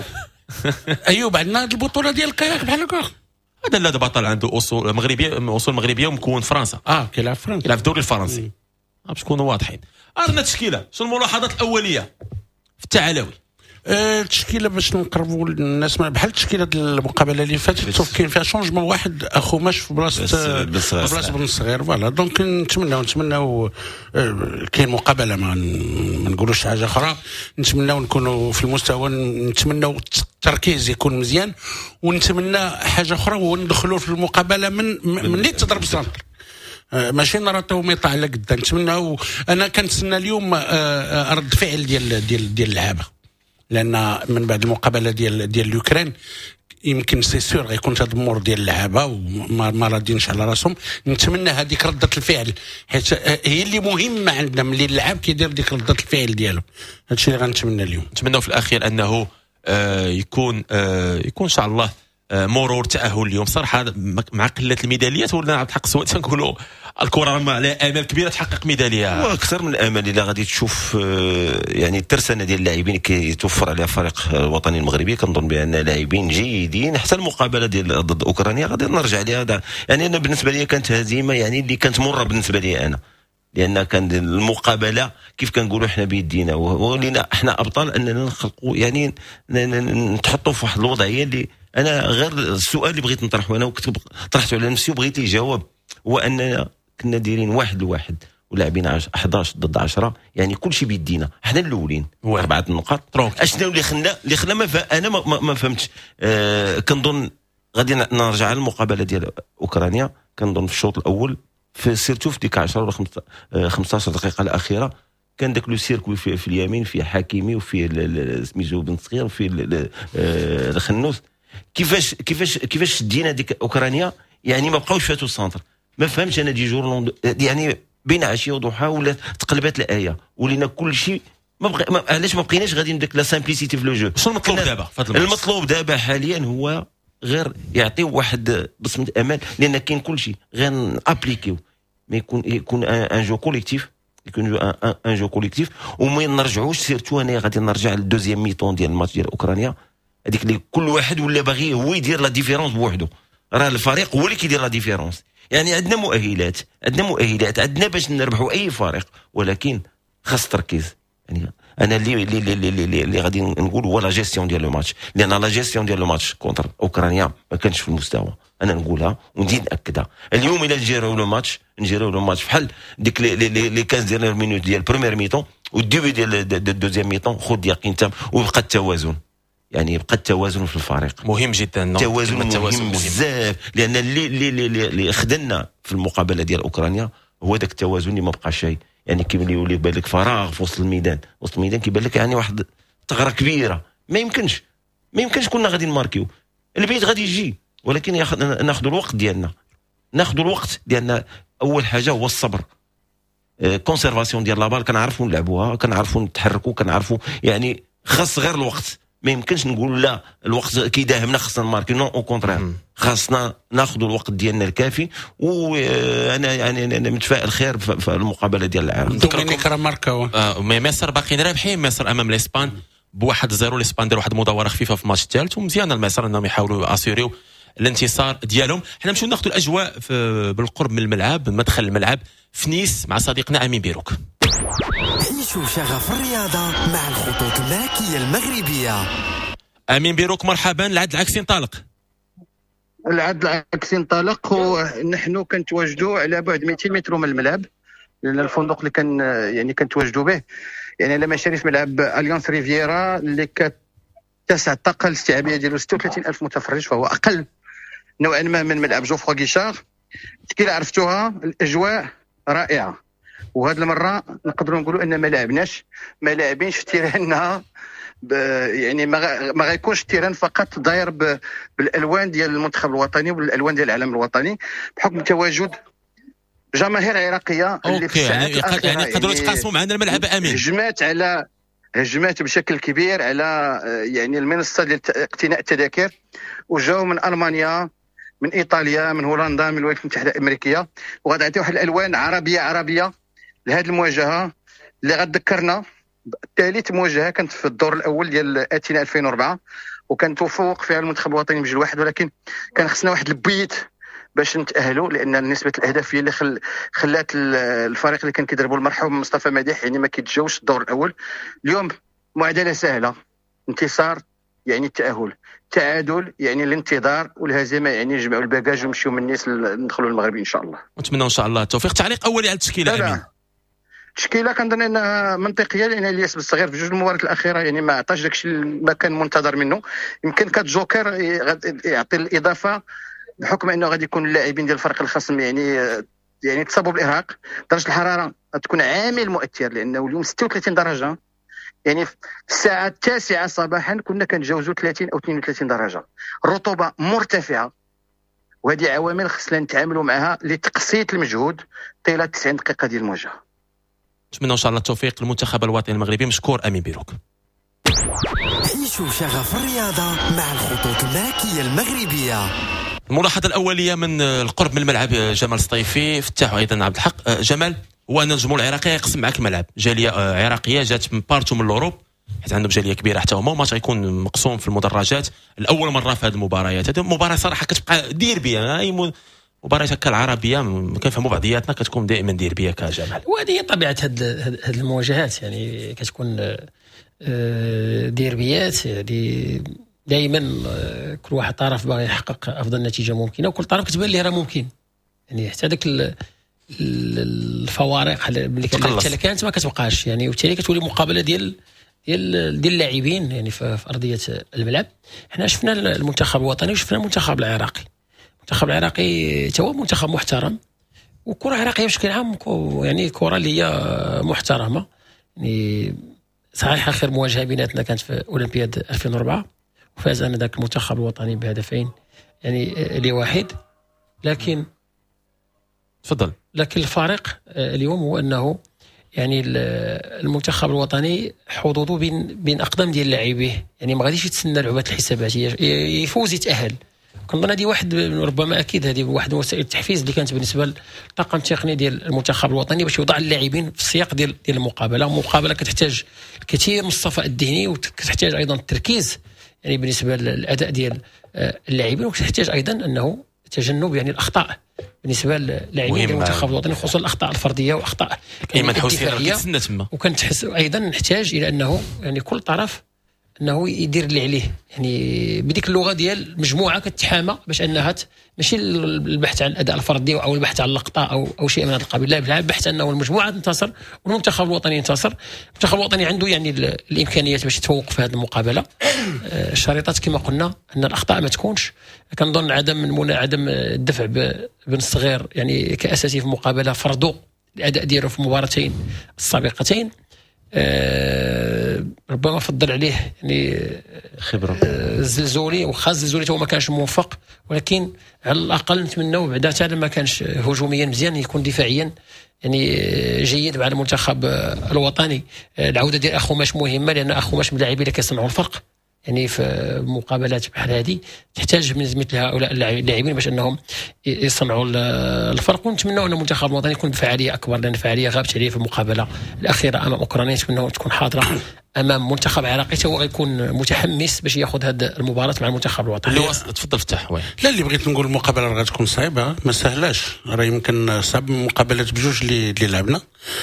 ايوب عندنا هذه البطوله ديال الكاياك بحال هكا. هذا لا بطل عنده اصول مغربيه اصول مغربيه ومكون فرنسا. اه كيلعب فرنسا كيلعب في الدوري الفرنسي. باش نكونوا واضحين. عندنا تشكيله. شنو الملاحظات الاوليه في التعالوي؟ التشكيله باش نقربوا الناس بحال التشكيله المقابله اللي فاتت شوف كاين فيها شونجمون واحد اخو ماش في بلاصه بلاصه بن صغير فوالا دونك نتمناو نتمناو كاين مقابله ما ما نقولوش حاجه اخرى نتمناو نكونوا في المستوى نتمناو التركيز يكون مزيان ونتمنى حاجه اخرى هو ندخلوا في المقابله من ملي تضرب السنتر ماشي نراطو ميطا على قدام نتمنى انا كنتسنى اليوم رد فعل ديال ديال ديال اللعابه لان من بعد المقابله ديال ديال الاوكران يمكن سي سور غيكون تدمر ديال اللعابه وما ما راضينش على راسهم نتمنى هذيك رده الفعل حيت هي اللي مهمه عندنا ملي اللعاب كيدير ديك رده الفعل ديالو هادشي اللي غنتمنى اليوم نتمناو في الاخير انه آه يكون آه يكون ان شاء الله آه مرور تاهل اليوم صراحه مع قله الميداليات ولا عبد الحق سواء تنقولوا الكره ما على امال كبيره تحقق ميداليه واكثر من الامل الا غادي تشوف يعني الترسانه ديال اللاعبين كيتوفر عليها الفريق الوطني المغربي كنظن بان لاعبين جيدين حتى المقابله ديال ضد اوكرانيا غادي نرجع ليها يعني انا بالنسبه لي كانت هزيمه يعني اللي كانت مره بالنسبه لي انا لان كان المقابله كيف كنقولوا احنا بيدينا ولينا احنا ابطال اننا نخلقوا يعني نتحطوا في واحد الوضعيه اللي انا غير السؤال اللي بغيت نطرحه انا وكتب طرحته على نفسي وبغيت يجاوب هو اننا كنا دايرين واحد لواحد ولاعبين احداش ضد عشرة يعني كل شيء بيدينا حنا الاولين اربعه النقاط اشنو اللي خلنا اللي خلنا ما ف... انا ما, ما فهمتش آه كنظن غادي نرجع على المقابله ديال اوكرانيا كنظن في الشوط الاول في سيرتو في ديك عشرة ولا خمسطاش دقيقه الاخيره كان داك لو سيركوي في, في اليمين في حكيمي وفي سميتو بن صغير وفي الخنوس كيفاش كيفاش كيفاش دينا ديك اوكرانيا يعني ما بقاوش فاتوا السنتر ما فهمتش انا دي جور يعني بين عشيه وضحى ولا تقلبات الايه ولينا كل شيء ما بقى علاش ما بقيناش غاديين بديك لا سامبليسيتي في لو جو شنو المطلوب دابا المطلوب دابا حاليا هو غير يعطيو واحد بصمه امان لان كاين كل شيء غير ابليكيو ما يكون يكون ان جو كوليكتيف يكون ان جو كوليكتيف وما نرجعوش سيرتو انا غادي نرجع للدوزيام ميطون ديال الماتش ديال اوكرانيا هذيك اللي كل واحد ولا باغي هو يدير لا ديفيرونس بوحده راه الفريق هو اللي كيدير لا ديفيرونس يعني عندنا مؤهلات عندنا مؤهلات عندنا باش نربحوا اي فريق ولكن خاص تركيز يعني انا اللي اللي اللي, اللي, اللي غادي نقول هو لا جيستيون ديال لو ماتش لان لا جيستيون ديال لو ماتش كونتر اوكرانيا ما كانش في المستوى انا نقولها وندير ناكدها اليوم الى نجيروا لو ماتش نجيروا لو ماتش بحال ديك لي لي خمسطاش ديال مينوت ديال بريمير ميطون والديبي ديال الدوزيام ميطون خذ يقين تام ويبقى التوازن يعني يبقى التوازن في الفريق مهم جدا التوازن مهم بزاف لان اللي اللي اللي, اللي خدنا في المقابله ديال اوكرانيا هو داك التوازن اللي ما بقى شيء يعني كيبان يولي يبان لك فراغ في وسط الميدان وسط الميدان كيبان لك يعني واحد ثغره كبيره ما يمكنش ما يمكنش كنا غادي نماركيو البيت غادي يجي ولكن ناخذ الوقت ديالنا ناخذ الوقت ديالنا اول حاجه هو الصبر كونسيرفاسيون ديال لابال كنعرفوا نلعبوها كنعرفوا نتحركوا كنعرفوا يعني خاص غير الوقت ما يمكنش نقول لا الوقت كيداهمنا خاصنا نماركي نو او كونترير خاصنا ناخذوا الوقت ديالنا الكافي وانا يعني انا متفائل خير في المقابله ديال العالم دومينيك راه ماركاو آه مصر باقيين رابحين مصر امام الاسبان بواحد زيرو الاسبان دار واحد المداوره خفيفه في الماتش الثالث ومزيان المصر انهم يحاولوا اسيريو الانتصار ديالهم حنا نمشيو ناخذوا الاجواء بالقرب من الملعب مدخل الملعب في نيس مع صديقنا امين بيروك عيشوا شغف الرياضة مع الخطوط الملكية المغربية. أمين بيروك مرحبا العد العكس ينطلق. العد العكس ينطلق ونحن كنتواجدوا على بعد مئتين متر من الملعب لأن الفندق اللي كان يعني كنتواجدوا به يعني على مشارف ملعب أليانس ريفيرا اللي كتسع الطاقة الاستيعابية ديالو ستة وثلاثين ألف متفرج فهو أقل نوعا ما من ملعب جوفرو غيشار. كي عرفتوها الأجواء رائعة وهذه المره نقدروا نقولوا ان ما لعبناش ما لاعبينش في تيراننا يعني ما ما غيكونش تيران فقط داير بالالوان ديال المنتخب الوطني والالوان ديال العلم الوطني بحكم تواجد جماهير عراقيه اللي في الساعات الاخيره يعني يقدروا يتقاسموا معنا الملعب امين هجمات على هجمات بشكل كبير على يعني المنصه ديال اقتناء التذاكر وجاوا من المانيا من ايطاليا من هولندا من الولايات المتحده الامريكيه وغادي يعطيو واحد الالوان عربيه عربيه لهذه المواجهه اللي غتذكرنا ثالث مواجهه كانت في الدور الاول ديال اتينا ألفين وأربعة وكان تفوق فيها المنتخب الوطني بجوج واحد ولكن كان خصنا واحد البيت باش نتاهلوا لان نسبه الاهداف هي اللي خل... خلات الفريق اللي كان كيدربوا المرحوم مصطفى مديح يعني ما كيتجاوش الدور الاول. اليوم معادله سهله انتصار يعني التأهل، تعادل يعني الانتظار، والهزيمه يعني يجمعوا الباجاج ويمشيوا من الناس ندخلوا المغربي ان شاء الله. نتمنى ان شاء الله التوفيق. تعليق اولي على التشكيله امين؟ التشكيله كنظن انها منطقيه، لان الياس بالصغير في جوج المباريات الاخيره يعني ما عطاش داكشي ما كان منتظر منه. يمكن كجوكر يعطي الاضافه بحكم انه غادي يكون اللاعبين ديال الفريق الخصم يعني يعني تصابوا بالارهاق. درجه الحراره غتكون عامل مؤثر، لانه اليوم ستة وثلاثين درجه، يعني في الساعه التاسعه صباحا كنا كنتجاوزوا ثلاثين او اثنين وثلاثين درجه، الرطوبه مرتفعه، وهذه عوامل خصنا نتعاملوا معها لتقسيط المجهود طيله تسعين دقيقه ديال المواجهه. نتمنى ان شاء الله التوفيق للمنتخب الوطني المغربي. مشكور امين بيروك. عيشوا شغف الرياضه مع الخطوط الملكيه المغربيه. الملاحظه الاوليه من القرب من الملعب جمال سطيفي فتاح ايضا عبد الحق. جمال، هو ان الجمهور العراقي يقسم معك الملعب، جاليه عراقيه جات من بارتو من الاوروب حيت عندهم جاليه كبيره حتى هما، وماتش غيكون مقسوم في المدرجات لاول مره في هذه المباريات. هذه مباراه صراحه كتبقى ديربيه، اي مباراه هكا العربيه كنفهموا بعضياتنا كتكون دائما ديربيه كجمال. وهذه هي طبيعه هذه المواجهات، يعني كتكون ديربيات، يعني دائما كل واحد طرف باغي يحقق افضل نتيجه ممكنه، وكل طرف كتبان ليه راه ممكن، يعني حتى داك الفوارق اللي كانت ما كتبقاش، يعني وبالتالي كتولي مقابله ديال ديال ديال اللاعبين يعني في ارضيه الملعب. حنا شفنا المنتخب الوطني وشفنا المنتخب العراقي. المنتخب العراقي هو منتخب محترم، والكره العراقيه بشكل عام يعني كره اللي هي محترمه. يعني صحيح اخر مواجهه بيناتنا كانت في اولمبياد ألفين وأربعة وفاز انا ذاك المنتخب الوطني بهدفين يعني لواحد، لكن تفضل لكن الفارق اليوم هو انه يعني المنتخب الوطني حظوظه بين بين اقدام ديال لاعبيه، يعني ما غاديش يتسنى لعبات الحساباتيه، يفوز يتاهل. كنظن هذه واحد ربما اكيد هذه واحد من وسائل التحفيز اللي كانت بالنسبه للطاقم التقني ديال المنتخب الوطني باش يوضع اللاعبين في السياق ديال ديال المقابله. المقابله كتحتاج الكثير من الصفاء الذهني، وكتحتاج ايضا التركيز يعني بالنسبه للاداء ديال اللاعبين، وكتحتاج ايضا انه تجنب يعني الاخطاء بالنسبه للاعبين المنتخب الوطني، خصوصا الاخطاء الفرديه واخطاء الدفاعيه. وكنتحس ايضا نحتاج الى انه يعني كل طرف انه يدير اللي عليه، يعني بديك اللغه ديال المجموعه كتحامى باش انها ماشي البحث عن الاداء الفردي او البحث عن اللقطه او او شيء من هذا القبيل، لا بالعكس البحث انه المجموعه تنتصر والمنتخب الوطني ينتصر. المنتخب الوطني عنده يعني الامكانيات باش يتفوق في هذه المقابله. الشريطات كما قلنا ان الاخطاء ما تكونش، كنظن عدم عدم الدفع بن الصغير يعني كاساسي في المقابله فرضوا الاداء ديالو في المباراتين السابقتين. أه ربما فضل عليه يعني خبره الزلزولي، وخاص الزلزولي هو ما كانش موفق، ولكن على الاقل نتمنوا بعدا حتى ما كانش هجوميا مزيان يكون دفاعيا يعني جيد مع المنتخب الوطني. العوده ديال اخو ماش مهمه، لان اخو ماش من اللاعبين اللي كيصنعوا الفرق يعني في مقابلات بحال هذه، تحتاج من مثل هؤلاء اللاعبين باش انهم يصنعوا الفرق. ونتمنوا ان المنتخب الوطني يكون بفعاليه اكبر، لان الفعاليه غابت عليه في المقابله الاخيره امام اوكرانيا. نتمنوا تكون حاضره امام منتخب عراقي هو غيكون متحمس باش ياخذ هذه المباراه مع المنتخب الوطني. تفضل فتح. لا اللي بغيت نقول المقابله راه غتكون صعيبه، ما سهلاش، راه يمكن صعب مقابلات بجوج اللي اللي لعبنا.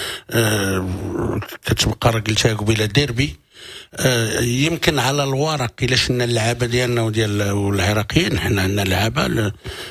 أه كتبقى راه قلتها قبيله ديربي. أه يمكن على الورق الا شفنا اللعابه ديالنا وديال العراقيين حنا عندنا لعابه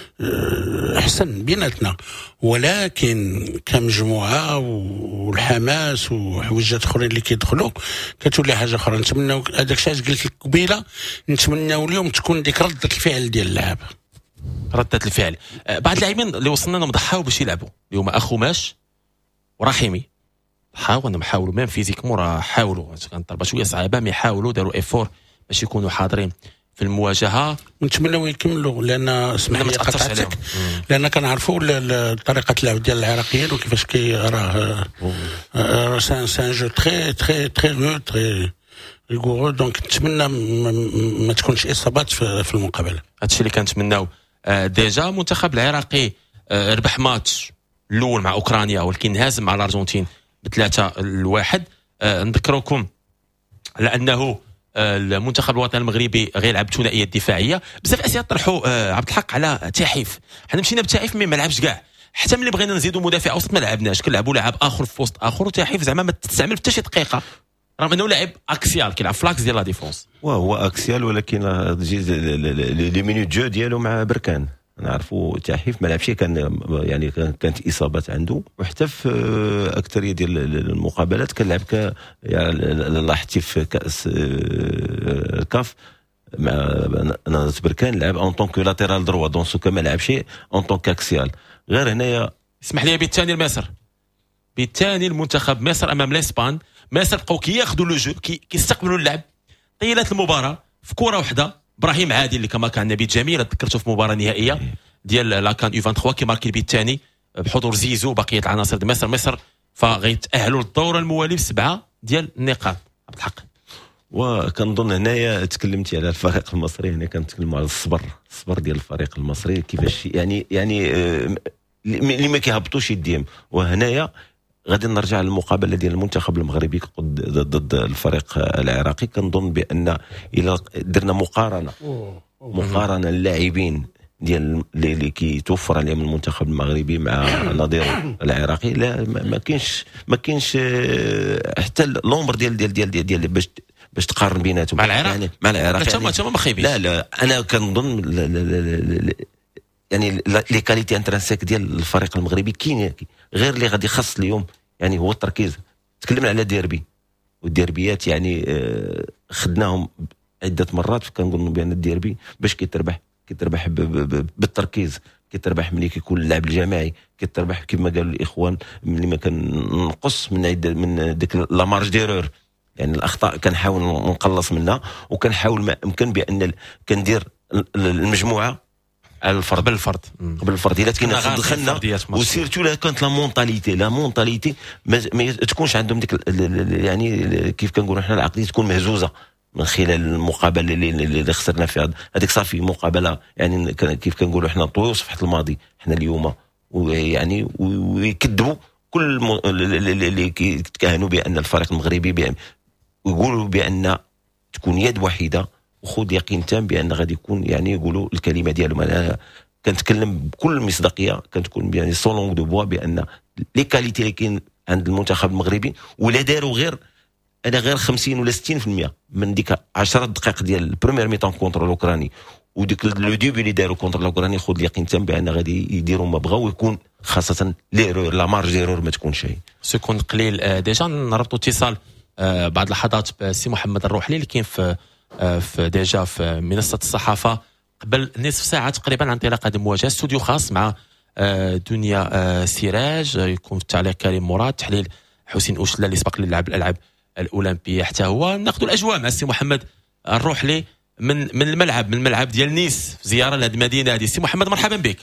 احسن بيناتنا، ولكن كمجموعه والحماس وحويجات اخرين اللي كيدخلوا كتولي حاجه اخرى. نتمنوا هذاك الشيء قلت لك قبيله، نتمنوا اليوم تكون ديك رده الفعل ديال اللعابه، رده الفعل. أه بعض اللاعبين اللي وصلنا لهم ضحاو باش يلعبوا اليوم، اخو ماش ورحيمي حاولوا انهم يحاولوا ميم فيزيكمون راه حاولوا، كانت ضربه شويه صعيبه مي حاولوا داروا ايفور باش يكونوا حاضرين في المواجهه. نتمنوا يكملوا، لان اسمح لي قطعتك، لان كنعرفوا طريقه اللعب ديال العراقيين وكيفاش كي راه سان سان جو تري تري تري تري ريغورو. دونك نتمنى ما تكونش اصابات في المقابله. هادشي اللي كنتمناو. ديجا المنتخب العراقي ربح ماتش الاول مع اوكرانيا، ولكن هازم مع الارجنتين بثلاثة الواحد. أه نذكركم على أنه أه المنتخب الوطني المغربي غيلعب ثنائية دفاعية. بزاف أسئلة طرحوا أه عبد الحق على تحيف، حنا مشينا بتحيف مي ما لعبش كاع، حتى ملي بغينا نزيدوا مدافع وسط ما لعبناش، كنلعبوا لاعب آخر في وسط آخر، وتحيف زعما ما تستعمل حتى شي دقيقة، رغم انه لاعب اكسيال كيلعب فلاكس ديال لا ديفونس. وهو اكسيال ولكن تجي لي مينوت جو ديالو مع بركان نعرفوا تحيف ما لعبش كان يعني كانت اصابات عنده وحتى في اكثريه ديال المقابلات كان لعب ك يعني لاحظتي في كاس الكاف مع ناس بركان لعب اون طونك لاتيرال دروا دون سو كما لعبش اون طونك اكسيال. غير هنايا اسمح لي بالثاني لمصر بالثاني المنتخب مصر امام الاسبان. مصر بقاو كياخذوا لو جو كيستقبلوا اللعب طيله المباراه في كره واحده. ابراهيم عادل اللي كما كان نبيل جميل تذكرته في مباراه نهائيه ديال لا كان يو ثلاثة وعشرين كي ماركي البيت الثاني بحضور زيزو وبقيه العناصر ديال مصر. مصر فغيتاهلوا للدوره المواليه بسبعه ديال النقاط. عبد الحق وكنظن هنايا تكلمتي على الفريق المصري هنا كنتكلموا على الصبر الصبر ديال الفريق المصري كيفاش يعني يعني اللي ما كيهبطوش يديهم. وهنايا غادي نرجع للمقابله ديال المنتخب المغربي ضد الفريق العراقي. كنظن بان الى درنا مقارنه مقارنه اللاعبين ديال اللي كيتوفر عليهم المنتخب المغربي مع نظيره العراقي لا ما كاينش ما كاينش حتى اللومبر ديال ديال ديال ديال, ديال باش باش تقارن بيناتهم مع العراق يعني مع العراق يعني ما خايبين. لا لا انا كنظن لا لا لا لا يعني لي كاليتي انترانسيك ديال الفريق المغربي كاين غير اللي غادي خاص اليوم يعني هو التركيز. تكلمنا على ديربي والديربيات يعني خدناهم عده مرات كنقول بان الديربي باش كيتربح كيتربح بالتركيز كيتربح ملي كيكون اللعب الجماعي كيتربح كما قالوا الاخوان ملي ما كنقص من عدة من ديك لا مارج ديرور يعني الاخطاء كنحاول نقلص منها وكنحاول ما امكن بان كندير المجموعه على الفرد بالفرد قبل الفرد الا كنا دخلنا وسيرتو لا كانت لا مونطاليتي لا مونطاليتي ما تكونش عندهم ديك يعني كيف كنقولوا حنا العقليه تكون مهزوزه من خلال المقابله اللي, اللي خسرنا فيها هذيك صافي مقابله يعني كيف كنقولوا حنا طويو صفحه الماضي حنا اليوم ويعني ويكذبوا كل اللي كيتكهنوا بان الفريق المغربي ويقولوا بان تكون يد واحده وخذ يقين تام بان غادي يكون يعني يقولوا الكلمه ديالهم. انا كنتكلم بكل مصداقيه كتكون يعني سولونغ دو بوا بان لي كاليتي اللي كاين عند المنتخب المغربي ولا داروا غير انا غير خمسين ولا ستين بالمئة من ديك عشرة دقائق ديال البريمير ميطون كونتر الاوكراني وديك لو ديبي اللي داروا كونتر الاوكراني خذ اليقين تام بان غادي يديروا ما بغاو ويكون خاصه ليرور لا مارج ديرور ما تكون شيء سكون قليل. ديجا نربطوا اتصال بعد لحظات بسي محمد الروحلي اللي كاين في في ديجا في منصه الصحافه قبل نصف ساعه تقريبا عن انطلاق هذه المواجهه. استوديو خاص مع دنيا سراج يكون في التعليق كريم مراد تحليل حسين اوشلا اللي سبق للعب الالعاب الاولمبيه حتى هو. ناخذ الاجواء مع السي محمد الروحلي من من الملعب من الملعب ديال نيس في زياره لهذه المدينه هذه. سي محمد مرحبا بك.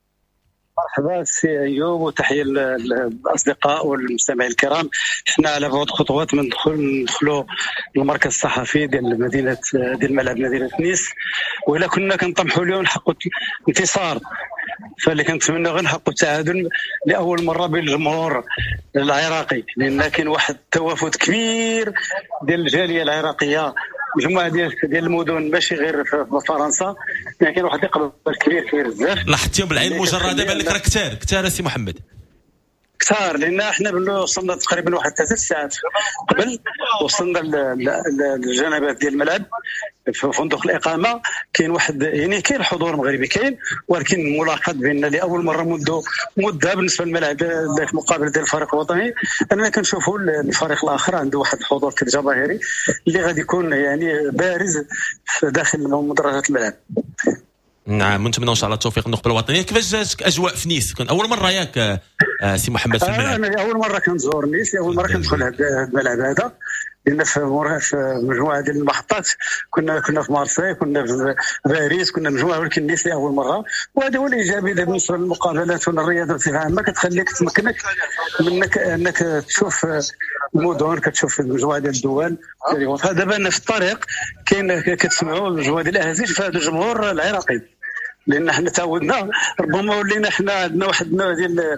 مرحبا سي ايوب وتحيه للاصدقاء والمستمعين الكرام. احنا على بعد خطوات من دخول ندخلوا المركز الصحفي ديال مدينه ديال ملعب مدينه نيس والا كنا كنطمحوا اليوم نحققوا انتصار فاللي كنتمنى غير نحققوا التعادل لاول مره بين الجمهور العراقي لان كاين واحد التوافد كبير ديال الجاليه العراقيه مجموعه ديال ديال المدن ماشي غير في فرنسا يعني كاين واحد الاقبال كبير كبير بزاف. لاحظتيهم بالعين المجرده بان لك راه كثار كثار سي محمد كثار لان احنا وصلنا تقريبا واحد ثلاث ساعات قبل وصلنا للجنبات ديال الملعب في فندق الاقامه كاين واحد يعني كاين الحضور المغربي كاين ولكن ملاحظ بان لاول مره منذ مده بالنسبه للملعب ذاك المقابله ديال الفريق الوطني اننا كنشوفوا الفريق الاخر عنده واحد الحضور جماهيري اللي غادي يكون يعني بارز داخل مدرجات الملعب. نعم نتمنى ان شاء الله التوفيق للنخبه الوطنيه. كيفاش جاتك اجواء في نيس؟ كان اول مره ياك سي محمد في الملعب؟ انا اول مره كنزور نيس اول مره كندخل هذا الملعب هذا لان في مجموعه ديال المحطات كنا كنا في مارسي كنا في باريس كنا مجموعه ولكن نيس اول مره وهذا هو الايجابي بالنسبه للمقابلات والرياضه بصفه عامه كتخليك تمكنك منك انك تشوف المدن كتشوف مجموعه ديال الدول. دابا في الطريق كاين كتسمعوا مجموعه ديال الاهازيج في هذا الجمهور العراقي لان حنا تعودنا ربما ولينا حنا عندنا واحد النوع ديال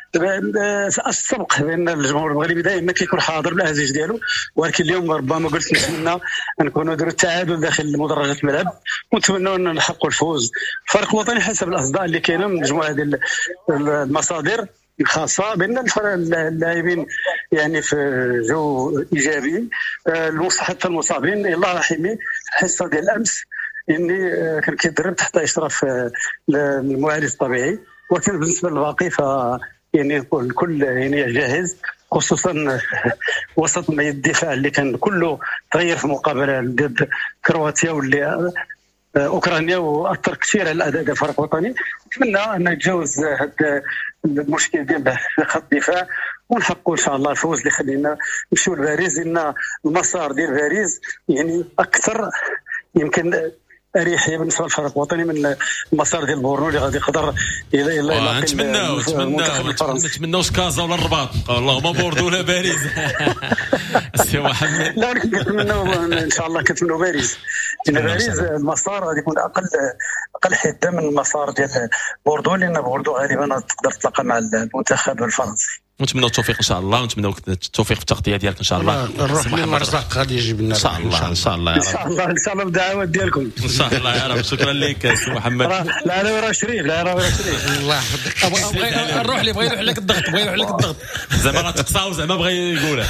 السبق بان الجمهور المغربي دائما كيكون حاضر بالاهازيج ديالو ولكن اليوم ربما قلت نتمنى نكونوا نديروا التعادل داخل مدرجات الملعب ونتمنوا ان نحققوا الفوز. الفريق الوطني حسب الاصداء اللي كاينه من مجموعه ديال المصادر الخاصه بان اللاعبين يعني في جو ايجابي. حتى المصابين الله رحمه الحصه ديال الامس اني كان كيدرب تحت اشراف المعالج الطبيعي، ولكن بالنسبه للباقي ف يعني الكل يعني جاهز، خصوصا وسط الدفاع اللي كان كله تغير في مقابله ضد كرواتيا واللي اوكرانيا واثر كثير على الاداء ديال الفريق الوطني. نتمنى ان نتجاوز هذا المشكل ديال خط الدفاع ونحققوا ان شاء الله الفوز اللي خلينا نمشيو لباريس، لان المسار ديال باريس يعني اكثر يمكن اريحيه بالنسبه للفريق الوطني من المسار ديال بورنو اللي غادي يقدر الى الى نتمناو نتمناو نتمناو كازا ولا الرباط، اللهم بوردو ولا باريس. السي محمد لا كنتمناو ان شاء الله كنتمناو باريس، لان باريس المسار غادي يكون اقل اقل حده من المسار ديال بوردو، لان بوردو غالبا تقدر تتلاقى مع المنتخب الفرنسي. نتمنوا التوفيق ان شاء الله، ونتمنوا التوفيق في التغطيه ديالك ان شاء الله. نروح للمرزق غادي يجيب لنا ان شاء الله ان شاء الله ان شاء الله ان شاء الله بالدعوات ديالكم ان شاء الله يا رب. شكرا لك سي محمد. لا لا راه شريف، لا راه شريف الله يحفظك. بغي نروح لي بغي يروح لك الضغط بغي يروح لك الضغط زعما راه تقصاو زعما بغى يقولها.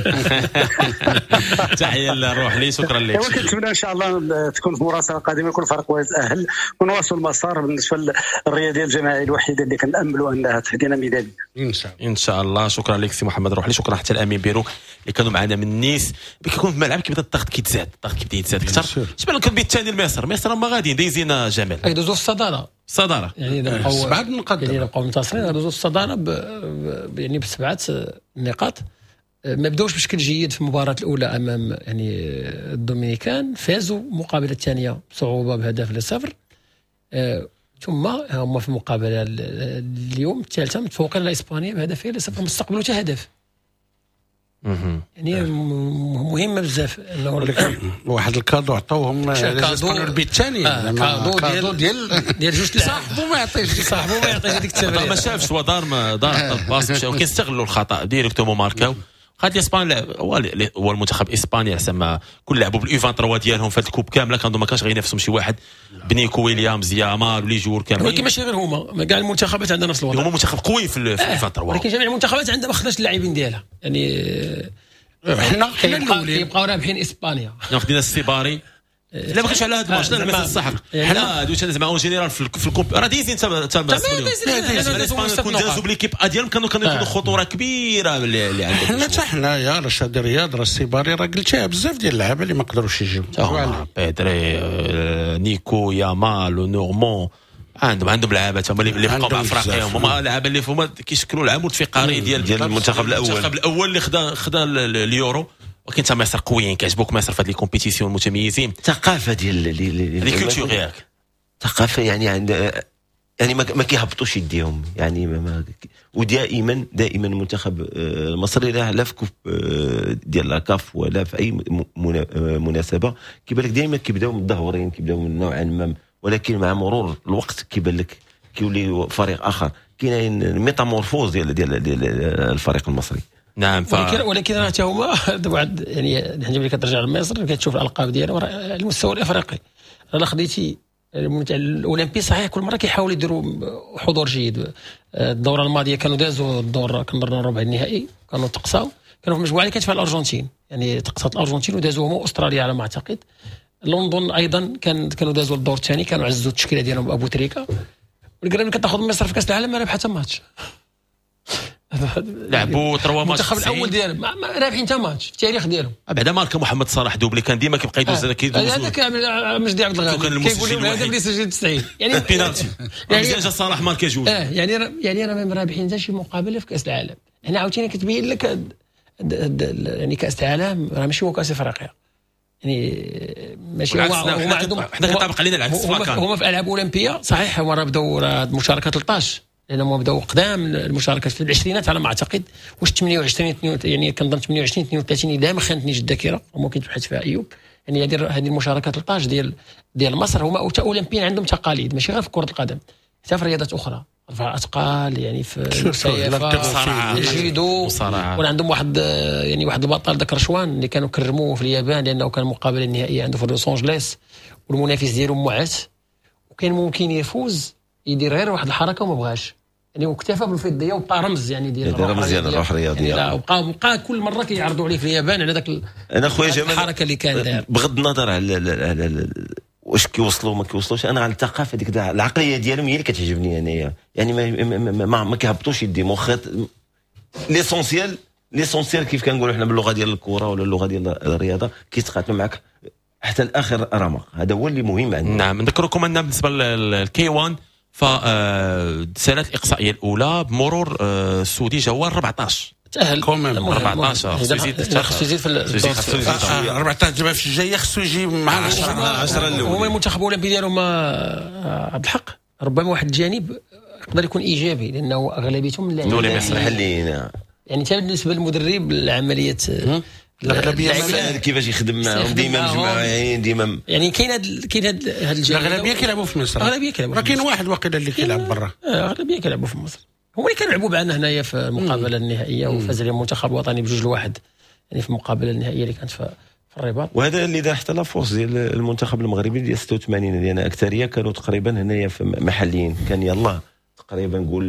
تحيه للروح لي، شكرا لك. وكنتمنى ان شاء الله تكون في مراسله قادمه يكون فريق يتاهل ونواصل المسار بالنسبه للرياضيه الجماعيه الوحيده اللي كناملوا انها تهدينا ميداليه ان شاء الله. ان شاء الله. شكرا لك سي محمد روح لي، شكرا حتى الامين بيرو اللي كانوا معنا من نيس. كيكون في الملعب كيبدا الضغط كيتزاد، الضغط كيبدا يتزاد اكثر. شبان لك البيت الثاني لمصر، مصر ما غاديين دايزين جمال يدوزوا الصداره الصداره يعني نبقاو سبعه نقاط يعني نبقاو منتصرين، يدوزوا الصداره ب... يعني بسبعه نقاط. ما بداوش بشكل جيد في المباراه الاولى امام يعني الدومينيكان، فازوا المقابله الثانيه بصعوبه بهدف لصفر، أه ثم هم في المقابله اليوم الثالثه متفوقين على اسبانيا بهدفين لصفر، مستقبلوا حتى هدف. يعني مهمه بزاف انه واحد الكادو عطاوهم كادو البيت الثاني، كادو ديال ديال جوج صاحبو ما يعطيش صاحبو ما يعطيش هذيك التمريره. ما شافش هو دار ما دار الباس مشاو كيستغلوا الخطا ديريكتومون ماركاو. غادي اسبانيا هو المنتخب اسبانيا حسب كل لعبوا بالاي ثلاثة وعشرين ديالهم في الكوب كامله، كانوا ما كانش غينافسهم شي واحد بنيكو ويليامز يامال ولي جور كاملين. ولكن ماشي غير هما، كاع المنتخبات عندها نفس الوضع. هما منتخب قوي في الاي ثلاثة وعشرين، ولكن جميع المنتخبات عندها ما خداش اللاعبين ديالها. يعني حنا حنا كيبقاو رابحين اسبانيا. خدينا السيباري لا ما كانش على هذا الماتش، لا المثل الصحق حنا دويت زعما اون جينيرال في الكوب راه دايزين حتى حتى اسبانيا كون دازوا بليكيب ديالهم كانوا كانوا يكونوا خطوره كبيره اللي عندهم. حنا حتى حنايا راه شاد الرياض راه السيباري راه قلتها بزاف ديال اللعابه اللي ما قدروش يجيو، بيدري نيكو يامال ونورمون عندهم عندهم لعابه هما اللي بقاو مع افريقيا، هما اللعابه اللي هما كيشكلوا العمود الفقري ديال ديال المنتخب الاول المنتخب الاول اللي خدا خدا اليورو. ولكن تا مصر قويين، كيعجبوك مصر في هاد لي كومبيتيسيون المتميزين. الثقافه ديال لي كولتور ياك ثقافه يعني عند يعني ما كيهبطوش يديهم يعني ما ودائما دائما المنتخب المصري لا لا في كوب ديال لاكاف ولا في اي مناسبه كيبان لك دائما كيبداو متدهورين، كيبداو من نوعا ما، ولكن مع مرور الوقت كيبان لك كيولي فريق اخر. كاين ميتامورفوز ديال ديال ديال الفريق المصري. نعم ف... ولكن ولكن راه حتى هما واحد يعني حنا ملي كترجع لمصر كتشوف الالقاب ديالهم على المستوى الافريقي. راه خديتي الاولمبي صحيح كل مره كيحاولوا يديروا حضور جيد. الدوره الماضيه كانوا دازوا الدور كنظن ربع النهائي، كانوا تقصاو، كانوا في مجموعه اللي كانت فيها الارجنتين، يعني تقصات الارجنتين ودازوا هما استراليا على ما اعتقد. لندن ايضا كان كانوا دازوا الدور الثاني، كانوا عززوا التشكيله ديالهم بابو تريكه. والقران كتاخذ مصر في كاس العالم ما ربحت حتى ماتش. لعبوا ثلاثة ماتش المنتخب الاول ديالهم ما رابحين حتى ماتش في التاريخ ديالهم. بعدا ماركا محمد صلاح دوبلي كان ديما كيبقى يدوز كيدوز هذاك مجدي عبد الغني كيقول لهم هذا اللي سجل تسعين يعني بينالتي يعني جا صلاح ماركا جوج. اه يعني يعني راه ما رابحين حتى شي مقابله في كاس العالم. هنا عاوتاني كتبين لك يعني كاس العالم راه ماشي هو كاس افريقيا، يعني ماشي هو هما عندهم حنا كنطابق علينا العكس. هما في العاب اولمبيه صحيح هما راه بداو المشاركه ثلاثطاش، لانهم بداو قدام المشاركات في العشرينات على ما اعتقد، واش ثمانية وعشرين يعني كنظن ثمانية وعشرين اثنين وثلاثين اذا ما خانتنيش الذاكره، وممكن تبحث فيها ايوب. يعني هذه هذه المشاركات ثلاثطاش ديال ديال مصر هما اولمبيين عندهم تقاليد ماشي غير في كره القدم، حتى في رياضات اخرى، رفع اثقال يعني في المسايفه الجيدو، ولا عندهم واحد يعني واحد البطل ذاك رشوان اللي كانوا كرموه في اليابان لانه كان المقابله النهائيه عنده في لوس انجليس والمنافس ديالو معات وكان ممكن يفوز يدير غير واحد الحركه وما بغاش يعني واكتفى بالفضيه وبقى رمز يعني ديال رمز ديال الروح الرياضيه يعني وبقى بقى كل مره كيعرضوا عليه في اليابان على ذاك انا خويا جمال الحركه اللي كان داير بغض النظر على واش كيوصلوا ما كيوصلوش. انا على الثقافه ديك العقليه ديالهم هي اللي كتعجبني انايا يعني ما ما, ما, ما كيهبطوش يدي مخات ليسونسيال ليسونسيال كيف كنقولوا حنا باللغه ديال الكره ولا اللغه ديال الرياضه كيتقاتلوا معك حتى الاخر رمق. هذا هو اللي مهم عندنا. نعم نذكركم ان بالنسبه للكي واحد فسالت الاقصائيه الاولى بمرور السعودي جوال أربعطاش تأهل أربعطاش خصو يزيد في أربعطاش دابا في الجايه خصو يجي مع عشرة الاول. هما المنتخب الاولمبي ديالهم عبد الحق ربما واحد الجانب يقدر يكون ايجابي لانه اغلبيتهم اللاعبين محليين يعني حتى بالنسبه للمدرب العمليه الاغلبيه كيفاش يخدم معاهم ديما مجموعين ديما يعني كاين هاد كاين هاد الجانب الاغلبيه كيلعبوا في مصر اغلبيه كيلعبوا راه كاين واحد واقيلا اللي كيلعب برا اغلبيه كيلعبوا في مصر هما اللي كانوا لعبوا معنا هنايا في المقابله النهائيه وفاز عليهم المنتخب الوطني بجوج لواحد يعني في المقابله النهائيه اللي كانت في في الرباط. وهذا اللي دار حتى لافورس ديال المنتخب المغربي ديال ستة وثمانين ديال اكثريه كانوا تقريبا هنايا في محليين. كان يلاه تقريبا نقول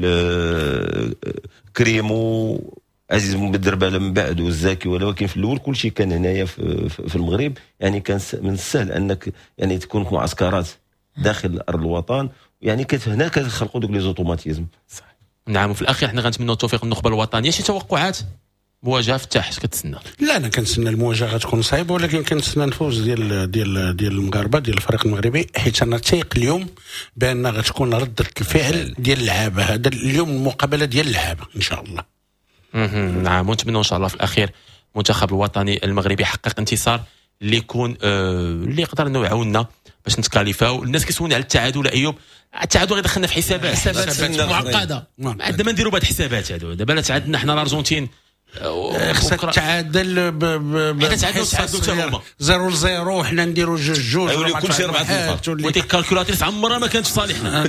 كريمو عزيز مبدرباله من بعد والزاكي ولكن في الاول كل شيء كان هنايا في, في المغرب يعني كان من السهل انك يعني تكون في معسكرات داخل ارض الوطن يعني كانت هنا كتخلقوا دوك لي زوتوماتيزم. صح. نعم وفي الاخير حنا غنتمنوا التوفيق للنخبه الوطنيه. شي توقعات مواجهه في التحت كتسنى؟ لا انا كنتسنى المواجهه غتكون صعيبه ولكن كنتسنى الفوز ديال ديال ديال المغاربه ديال الفريق المغربي حيت انا تايق اليوم بان غتكون رده الفعل ديال اللعابه. هذا اليوم المقابله ديال اللعابه ان شاء الله. نعم ونتمنوا ان شاء الله في الاخير المنتخب الوطني المغربي يحقق انتصار اللي يكون آه اللي يقدر انه يعاوننا باش نتكاليفاو. الناس كيسولوني على التعادل ايوب. التعادل غيدخلنا في حسابات حسابات معقده عندنا ما نديروا بهاد الحسابات هادو. دابا تعادلنا حنا الارجنتين خصك تعادل ب تعادل صادوا زيرو لزيرو وحنا نديروا جوج جوج ولا كل شيء اربعه نقاط وديك الكالكولاتريس عمرها ما كانت في صالحنا.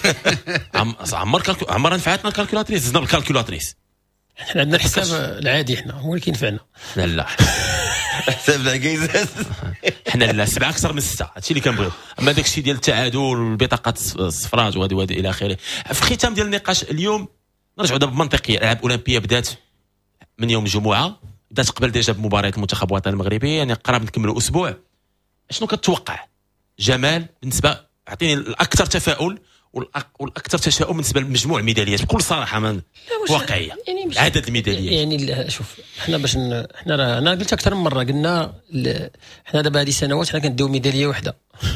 عمر عمرها نفعتنا الكالكولاتريس زدنا بالكالكولاتريس. احنا عندنا الحساب العادي حنا هو اللي كينفعنا. لا لا حساب العكايزات حنا لا سبعه اكثر من سته هادشي اللي كنبغيو. اما داك الشيء ديال التعادل والبطاقات الصفراء وهذه وهذه الى اخره. في ختام ديال النقاش اليوم نرجعوا دابا بمنطقيه. الالعاب الاولمبيه بدات من يوم الجمعه بدات قبل ديجا بمباريات المنتخب الوطني المغربي يعني قراب نكملوا اسبوع. شنو كتوقع جمال بالنسبه اعطيني الاكثر تفاؤل والاكثر تشاؤم بالنسبه لمجموع الميداليات بكل صراحه من واقعيه يعني عدد الميداليات يعني شوف احنا باش ن... احنا راه انا قلت اكثر من مره قلنا ل... احنا دابا هذه سنوات حنا كنديو ميداليه واحده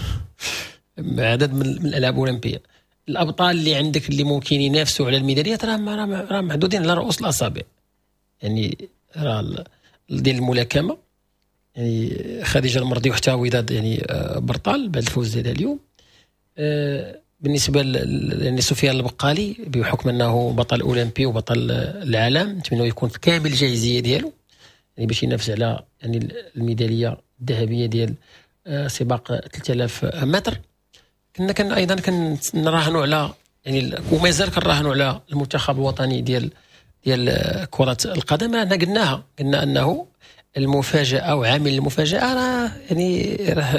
عدد من, من الالعاب الاولمبيه. الابطال اللي عندك اللي ممكن ينافسوا على الميداليات راه راه محدودين على رؤوس الاصابع يعني راه ديال الملاكمه يعني خديجه المرضي وحتى وداد يعني برطال بعد الفوز ديالها اليوم. أه بالنسبه يعني سفيان البقالي بحكم انه بطل اولمبي وبطل العالم نتمنى يكون في كامل الجاهزيه ديالو يعني باش ينافس على يعني الميداليه الذهبيه ديال سباق ثلاثة آلاف متر. كنا كان ايضا كنراهنوا على يعني ومازال كنراهنوا على المنتخب الوطني ديال ديال كره القدم. احنا قلناها قلنا انه المفاجاه او عامل المفاجاه راه يعني راه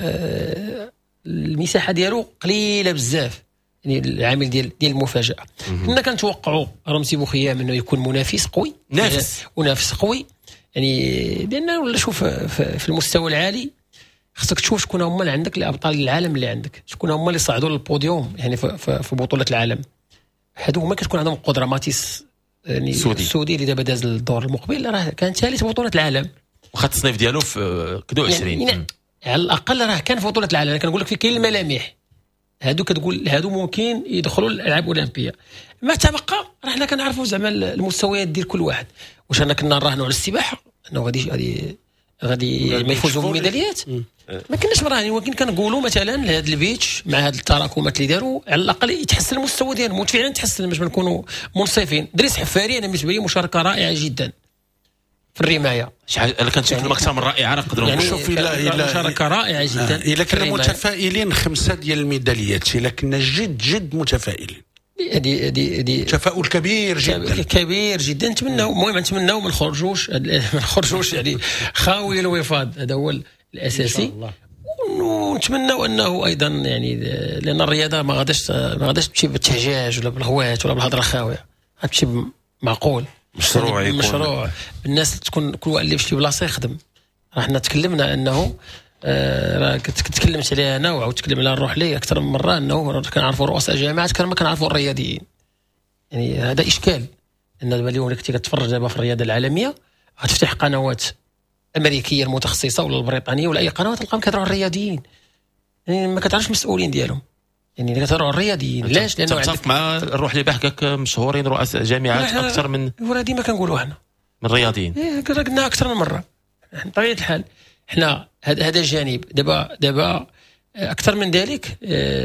المساحه ديالو قليله بزاف يعني العامل ديال ديال المفاجاه. كنا كنتوقعوا رمزي بوخيام انه يكون منافس قوي نافس منافس قوي يعني لانه ولا شوف في المستوى العالي خصك تشوف شكون هما اللي عندك الابطال العالم اللي عندك شكون هما اللي صعدوا للبوديوم يعني في, في بطوله العالم. هادو هما كتكون عندهم قدره. ماتيس يعني السعودي السعودي اللي دابا داز للدور المقبل راه كان ثالث بطوله العالم وخد التصنيف ديالو في كدو عشرين يعني على الاقل راه كان في بطوله العالم. انا كنقول لك في كاين الملامح هادو كتقول هادو ممكن يدخلوا الالعاب الاولمبيه. ما تبقى راه حنا كنعرفوا زعما المستويات ديال كل واحد. واش انا كنا نراهنوا على السباحه انه غادي غادي غادي ما يفوزوا بالميداليات ما كناش مراهنين ولكن كنقولوا مثلا لهذا البيتش مع هذه التراكمات اللي داروا على الاقل يتحسن المستوى ديالهم وفعلا تحسن باش ما نكونوا منصفين. دريس حفاري انا بالنسبه لي مشاركه رائعه جدا في الرمايه. انا كنشوف يعني اكثر من رائعه نقدروا يعني نشوف الى مشاركه رائعه جدا. الا كنا متفائلين خمسه ديال الميداليات الا كنا جد جد متفائلين هذه هذه هذه تفاؤل كبير جدا كبير جدا. نتمناو المهم نتمناو ما نخرجوش ما نخرجوش يعني خاوي الوفاض. هذا هو الاساسي ونتمنوا انه ايضا يعني لان الرياضه ما غاداش ما غاداش تمشي بالتهجاج ولا بالغوات ولا بالهضره خاويه، غتمشي معقول مشروع يعني يكون مشروع الناس تكون كل واحد اللي في شي بلاصه يخدم. راحنا تكلمنا انه راه كنت تكلمت عليها انا وعاود تكلم عليها نروح ليه اكثر من مره، انه كنعرفوا رؤساء جامعات كان ما كنعرفوا الرياضيين. يعني هذا اشكال ان دابا اليوم اللي كنتي كتفرج دابا في الرياضه العالميه غتفتح قنوات امريكيه المتخصصه ولا البريطانيه ولا اي قناه تلقاهم كيهضروا على الرياضيين، يعني ما كتعرفش المسؤولين ديالهم، يعني كيهضروا على الرياضيين. علاش؟ لانه عندك مع الروح اللي بحكك مشهورين رؤساء جامعات اكثر من وراه ديما كنقولوا حنا من الرياضيين. ايه قلنا اكثر من مره. بطبيعه الحال حنا هذا جانب. دابا دابا اكثر من ذلك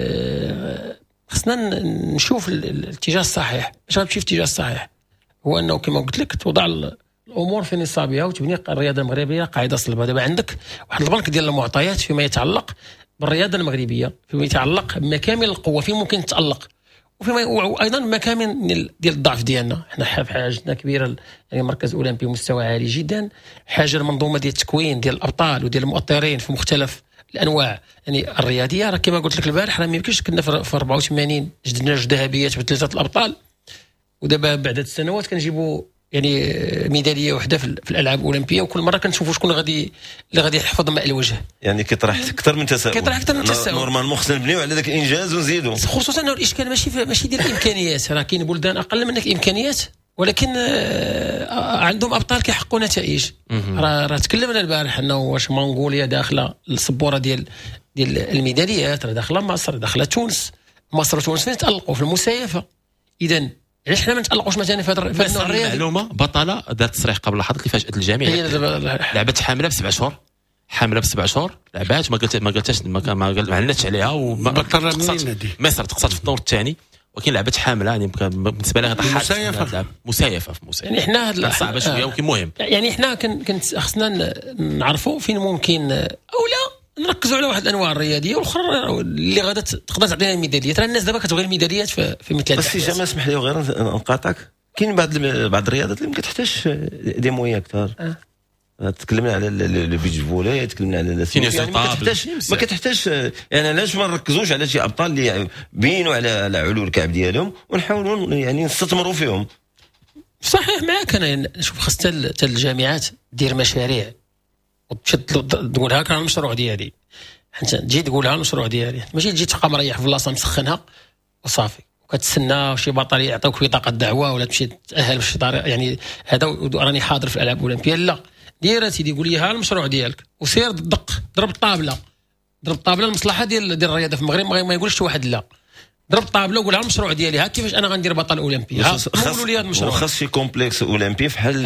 خصنا نشوف الاتجاه الصحيح. باش غتمشي في الاتجاه الصحيح هو انه كما قلت لك توضع الامور في نصابها وتبني الرياضه المغربيه قاعده صلبه. دابا عندك واحد البنك ديال المعطيات فيما يتعلق بالرياضه المغربيه، فيما يتعلق بمكامن القوه فين ممكن تتالق، وفيما وايضا مكامن ديال الضعف ديالنا. حنا في حاجتنا كبيره، يعني مركز اولمبي مستوى عالي جدا، حاجه المنظومه ديال التكوين ديال الابطال وديال المؤطرين في مختلف الانواع يعني الرياضيه. راه كما قلت لك البارح راه ما يمكنش كنا في أربعة وثمانين جدنا جوج ذهبيات بثلاثه الابطال، ودابا بعد السنوات كنجيبوا يعني ميداليه واحده في الالعاب الاولمبيه، وكل مره كنشوفوا شكون غادي اللي غادي يحفظ ماء الوجه. يعني كيطرح اكثر من تساؤل، كيطرح اكثر من تساؤل. نورمالمون خصنا نبنيو على ذاك الانجاز ونزيدوا، خصوصا انه الاشكال ماشي ماشي ديال الامكانيات. راه كاين بلدان اقل منك امكانيات ولكن عندهم ابطال كيحققوا نتائج. راه راه تكلمنا البارح انه واش منغوليا داخله السبوره ديال ديال الميداليات، راه داخله مصر، داخله تونس. مصر وتونس فين تالقوا في المسايفه. اذا علاش حنا ما نتالقوش مثلا في هذا النوع؟ معلومه بطله دارت تصريح قبل لحظه اللي فاجات الجميع. لعبت حامله بسبع شهور، حامله بسبع شهور لعبات ما قلت ما قلتش ما ما علنتش عليها. وبطله منين هذه؟ مصر تقصد في الدور الثاني، ولكن لعبت حامله يعني بالنسبه لها ضحات مسايفه مسايفه في مسايفه. يعني حنا هاد صعبه شويه ولكن مهم. يعني حنا كنت خصنا نعرفوا فين ممكن او لا نركزوا على واحد الانواع الرياضيه والاخرى اللي غادا تقدر تعطينا الميداليات. راه الناس دابا كتبغي الميداليات في, في مثل هذا. بس جماعه اسمح لي غير نقاطعك، كاين بعض بعض الرياضات اللي ما كتحتاجش دي مويا كثار. أه. تكلمنا على البيتش فولي، تكلمنا على يعني ما كتحتاج ما كتحتاج يعني علاش ما نركزوش على شي ابطال اللي بينوا على على علو الكعب ديالهم ونحاولوا يعني نستثمروا فيهم. صحيح معاك انا. نشوف خاص حتى الجامعات دير مشاريع وتمشي تقولها كان المشروع ديالي، حتى تجي تقولها المشروع ديالي، ماشي تجي تبقى مريح في بلاصه مسخنها وصافي وكتسنى شي بطل يعطيوك بطاقه دعوه ولا تمشي تاهل بشي طريقه. يعني هذا راني حاضر في الالعاب الاولمبيه. لا، دير سيدي قول لي ها المشروع ديالك وسير دق ضرب الطابله ضرب الطابله. المصلحه ديال ديال الرياضه في المغرب ما يقولش واحد لا، ضرب الطابله وقول ها المشروع ديالي، ها كيفاش انا غندير بطل اولمبي. ها قولوا لي هذا المشروع. وخاص شي كومبلكس اولمبي بحال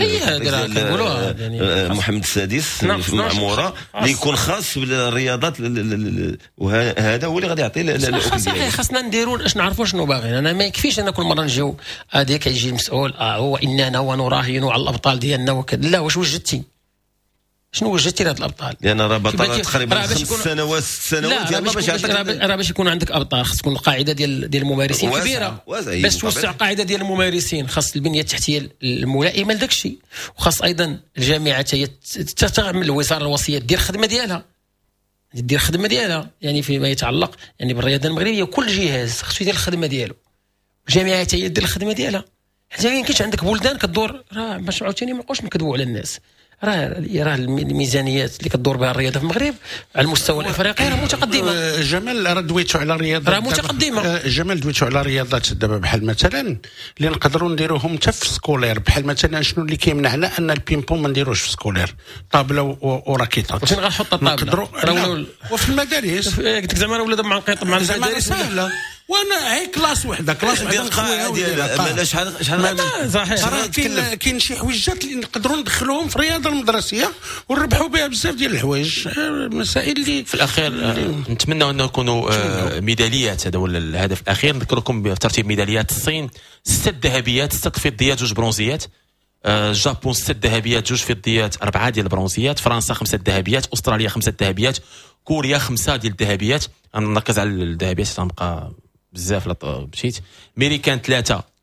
محمد السادس معموره اللي يكون خاص بالرياضات، وهذا هو اللي غادي يعطي. صحيح خاصنا نديروا اش نعرفوا شنو باغيين. انا ما يكفيش انا كل مره نجيو هذاك يجي المسؤول اه هو اننا ونراهن على الابطال ديالنا وكذا. لا، واش وجدتي؟ شنو وجدتي لهاد الابطال؟ لان راه بطل تقريبا خمس سنوات ست سنوات ديال باش يعطيك. راه باش يكون عندك ابطال خاص تكون قاعده ديال ديال الممارسين كبيره. باش توسع قاعده ديال الممارسين خاص البنيه التحتيه الملائمه لذاك الشيء، وخاص ايضا الجامعات هي تعمل الوزاره الوصيه دير الخدمه ديالها دير الخدمه ديالها يعني فيما يتعلق يعني بالرياضه المغربيه. كل جهاز خصو يدير الخدمه ديالو، الجامعات هي دير الخدمه ديالها. حتى ما يمكنش عندك بلدان كدور راه باش عاوتاني ما نبقاوش نكذبوا على الناس. راه راه الميزانيات اللي كدور بها الرياضه في المغرب على المستوى الافريقي راه متقدمه. جمال راه دويتو على الرياضه راه متقدمه. جمال دويتو على رياضات دابا بحال مثلا اللي نقدروا نديروهم حتى في سكولير، بحال مثلا شنو اللي كيمنعنا ان البينبون ما نديروش في سكولير، طابله وراكيطات. فين غنحط الطابله؟ راه وفي المدارس قلت لك زعما راه ولاد مع القيط مع المدارس سهله. وانا هي كلاس وحده كلاس وحده ديال شحال شحال صحيح. كاين كاين شي حويجات اللي نقدروا ندخلوهم في الرياضه المدرسيه ونربحوا بها بزاف ديال الحوايج. مسائل اللي في الاخير نتمنى انه يكونوا ميداليات. هذا هو الهدف الاخير. نذكركم بترتيب ميداليات الصين ستة ذهبيات، ستة فضيات، جوج برونزيات. الجابون ستة ذهبيات، جوج فضيات، أربعة ديال البرونزيات. فرنسا خمسة ذهبيات، أستراليا خمسة ذهبيات، كوريا خمسة ديال الذهبيات. نركز على الذهبيات تنبقى بزاف لا مشيت. ميريكان ثلاثة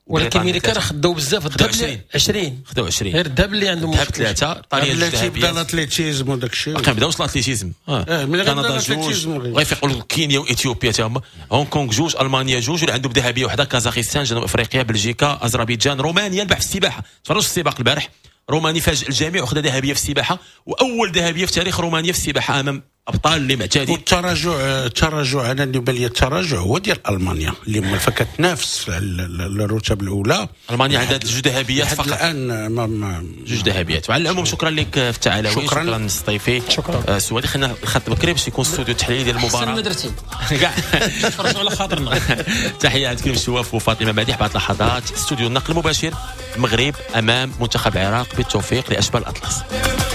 ولكن ميريكا راه خداو بزاف الذهب عشرين خداو عشرين غير الذهب اللي عندهم الذهب ثلاثه طاليا جوج بدا الاتليتيزم وداك الشيء كنبداو الاتليتيزم اه كندا جوج غيفيقوا كينيا واثيوبيا تا هما هونغ كونغ جوج المانيا جوج ولا عندهم ذهبيه وحده كازاخستان جنوب افريقيا بلجيكا اذربيجان رومانيا البحث في السباحه تفرجوا في السباق البارح روماني فاجئ الجميع وخذ ذهبيه في السباحه واول ذهبيه في تاريخ رومانيا في السباحه امام ابطال اللي معتادين. والتراجع التراجع انا اللي بان لي التراجع هو ديال المانيا اللي فكت تنافس الرتب الاولى. المانيا عندها جوج ذهبيات فقط الان ما ما جوج ذهبيات. وعلى العموم شكرا لك في التعالي شكرا, شكرا لضيفي شكرا آه سوالي خلينا الخط بكري باش يكون استوديو التحليلي ديال المباراه ما درتي كاع تفرجوا على خاطرنا. تحيات كريم الشواف وفاطمه مديح بعد لحظات استوديو النقل المباشر المغرب امام منتخب العراق بالتوفيق لاشبال الاطلس.